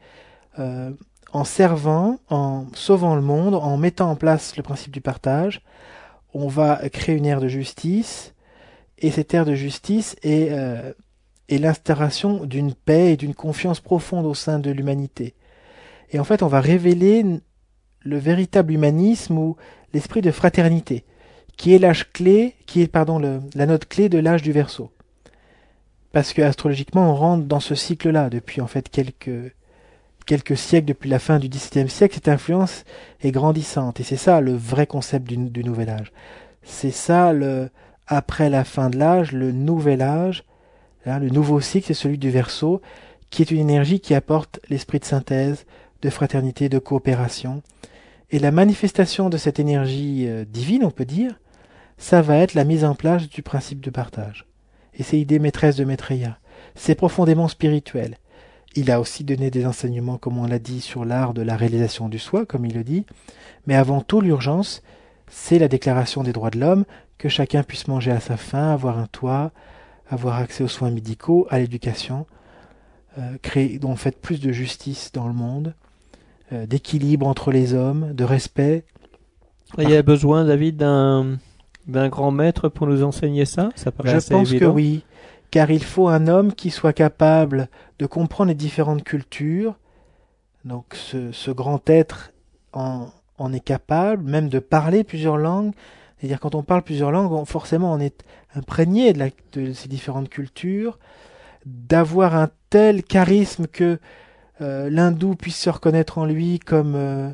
en servant, en sauvant le monde, en mettant en place le principe du partage, on va créer une ère de justice, et cette ère de justice est l'instauration d'une paix et d'une confiance profonde au sein de l'humanité. Et en fait, on va révéler le véritable humanisme ou l'esprit de fraternité, qui est l'âge clé, la note clé de l'âge du Verseau. Parce que astrologiquement, on rentre dans ce cycle-là depuis en fait quelques siècles, depuis la fin du XVIIe siècle. Cette influence est grandissante, et c'est ça le vrai concept du nouvel âge. C'est ça après la fin de l'âge, le nouvel âge. Là, le nouveau cycle, c'est celui du Verseau, qui est une énergie qui apporte l'esprit de synthèse, de fraternité, de coopération. Et la manifestation de cette énergie divine, on peut dire, ça va être la mise en place du principe de partage. Et c'est l'idée maîtresse de Maitreya. C'est profondément spirituel. Il a aussi donné des enseignements, comme on l'a dit, sur l'art de la réalisation du soi, comme il le dit. Mais avant tout, l'urgence, c'est la déclaration des droits de l'homme, que chacun puisse manger à sa faim, avoir un toit, avoir accès aux soins médicaux, à l'éducation, créer donc fait plus de justice dans le monde, d'équilibre entre les hommes, de respect. Il y a besoin, David, d'un grand maître pour nous enseigner ça. Ça paraît assez évident. Je pense que oui, car il faut un homme qui soit capable de comprendre les différentes cultures. Donc ce grand être en est capable, même de parler plusieurs langues. C'est-à-dire quand on parle plusieurs langues, forcément on est imprégné de ces différentes cultures, d'avoir un tel charisme que l'hindou puisse se reconnaître en lui comme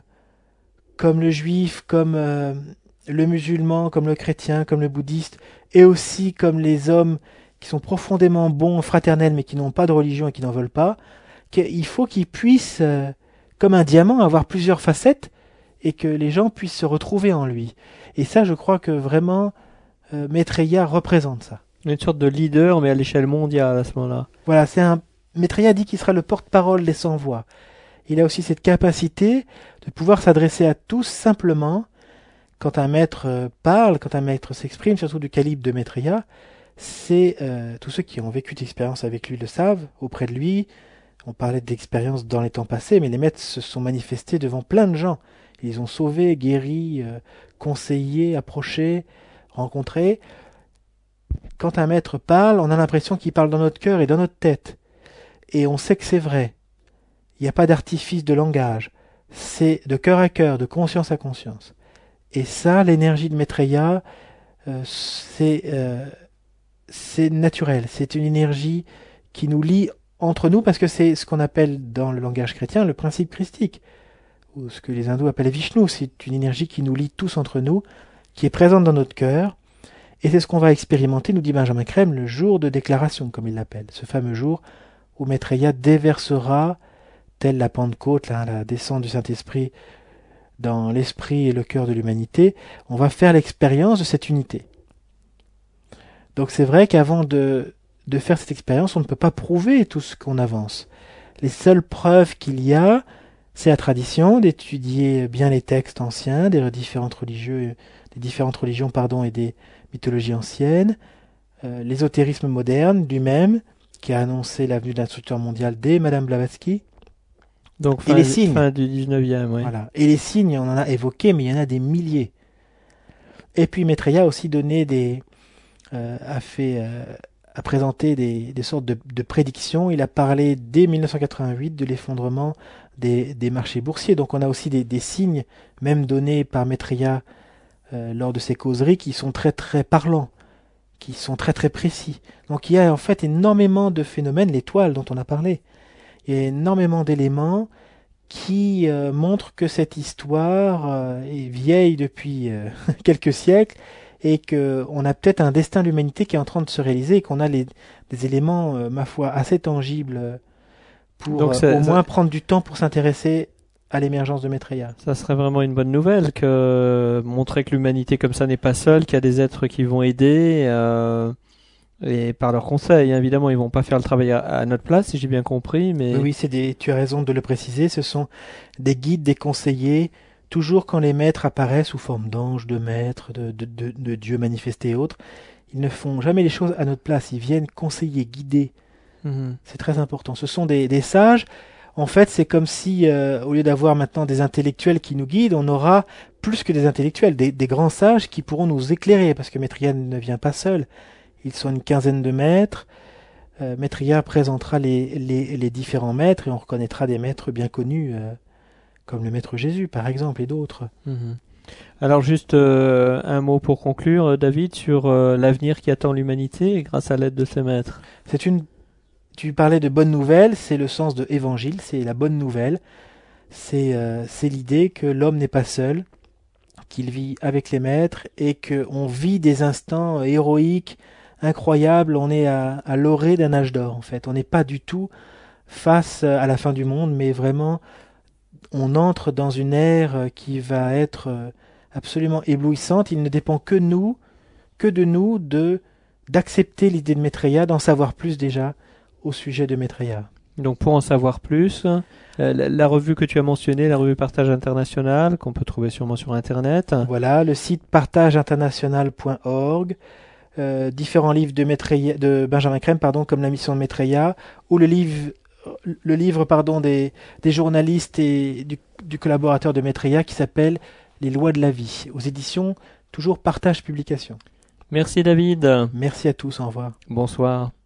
le juif, comme le musulman, comme le chrétien, comme le bouddhiste, et aussi comme les hommes qui sont profondément bons, fraternels, mais qui n'ont pas de religion et qui n'en veulent pas. Il faut qu'ils puissent, comme un diamant, avoir plusieurs facettes et que les gens puissent se retrouver en lui. Et ça, je crois que vraiment, Maitreya représente ça. Une sorte de leader, mais à l'échelle mondiale à ce moment-là. Voilà, Maitreya dit qu'il sera le porte-parole des sans-voix. Il a aussi cette capacité de pouvoir s'adresser à tous simplement. Quand un maître parle, quand un maître s'exprime, surtout du calibre de Maitreya, c'est tous ceux qui ont vécu d'expérience avec lui le savent, auprès de lui. On parlait de l'expérience dans les temps passés, mais les maîtres se sont manifestés devant plein de gens. Ils ont sauvé, guéri, conseillé, approché, rencontré. Quand un maître parle, on a l'impression qu'il parle dans notre cœur et dans notre tête. Et on sait que c'est vrai. Il n'y a pas d'artifice de langage. C'est de cœur à cœur, de conscience à conscience. Et ça, l'énergie de Maitreya, c'est naturel. C'est une énergie qui nous lie entre nous parce que c'est ce qu'on appelle dans le langage chrétien le principe christique, ou ce que les hindous appellent Vishnu. C'est une énergie qui nous lie tous entre nous, qui est présente dans notre cœur, et c'est ce qu'on va expérimenter, nous dit Benjamin Crème, le jour de déclaration, comme il l'appelle, ce fameux jour où Maitreya déversera, telle la Pentecôte, la descente du Saint-Esprit dans l'esprit et le cœur de l'humanité. On va faire l'expérience de cette unité. Donc c'est vrai qu'avant de faire cette expérience, on ne peut pas prouver tout ce qu'on avance. Les seules preuves qu'il y a, c'est la tradition, d'étudier bien les textes anciens, des différentes religions et des mythologies anciennes, l'ésotérisme moderne lui-même, qui a annoncé l'avenue de l'instructeur mondial dès Madame Blavatsky. Donc et les signes. Fin du 19e, oui. Voilà. Et les signes, on en a évoqué, mais il y en a des milliers. Et puis Maitreya a aussi donné a présenté des sortes de prédictions. Il a parlé dès 1988 de l'effondrement des marchés boursiers. Donc on a aussi des signes, même donnés par Maitreya lors de ses causeries, qui sont très très parlants, qui sont très très précis. Donc il y a en fait énormément de phénomènes, l'étoile dont on a parlé. Il y a énormément d'éléments qui montrent que cette histoire est vieille depuis quelques siècles, et qu'on a peut-être un destin de l'humanité qui est en train de se réaliser, et qu'on a des éléments, ma foi, assez tangibles pour au moins prendre du temps pour s'intéresser à l'émergence de Maitreya. Ça serait vraiment une bonne nouvelle, que montrer que l'humanité comme ça n'est pas seule, qu'il y a des êtres qui vont aider, et par leurs conseils, évidemment, ils vont pas faire le travail à notre place, si j'ai bien compris, mais... Oui, tu as raison de le préciser, ce sont des guides, des conseillers. Toujours quand les maîtres apparaissent sous forme d'anges, de maîtres, de dieux manifestés et autres, ils ne font jamais les choses à notre place. Ils viennent conseiller, guider. C'est très important. Ce sont des sages. En fait, c'est comme si, au lieu d'avoir maintenant des intellectuels qui nous guident, on aura plus que des intellectuels, des grands sages qui pourront nous éclairer, parce que Maitreya ne vient pas seul. Ils sont une quinzaine de maîtres. Maitreya présentera les différents maîtres, et on reconnaîtra des maîtres bien connus, comme le Maître Jésus, par exemple, et d'autres. Alors juste un mot pour conclure, David, sur l'avenir qui attend l'humanité grâce à l'aide de ces maîtres. Tu parlais de bonne nouvelle, c'est le sens de évangile, c'est la bonne nouvelle. C'est l'idée que l'homme n'est pas seul, qu'il vit avec les maîtres, et qu'on vit des instants héroïques, incroyables. On est à l'orée d'un âge d'or, en fait. On n'est pas du tout face à la fin du monde, mais vraiment... on entre dans une ère qui va être absolument éblouissante. Il ne dépend que de nous, d'accepter l'idée de Maitreya, d'en savoir plus déjà au sujet de Maitreya. Donc pour en savoir plus, la revue que tu as mentionnée, la revue Partage International, qu'on peut trouver sûrement sur Internet. Voilà, le site partageinternational.org, différents livres de Benjamin Crème, comme La mission de Maitreya, ou le livre des journalistes et du collaborateur de Maitreya, qui s'appelle Les lois de la vie, aux éditions toujours Partage Publication. Merci David. Merci à tous, au revoir. Bonsoir.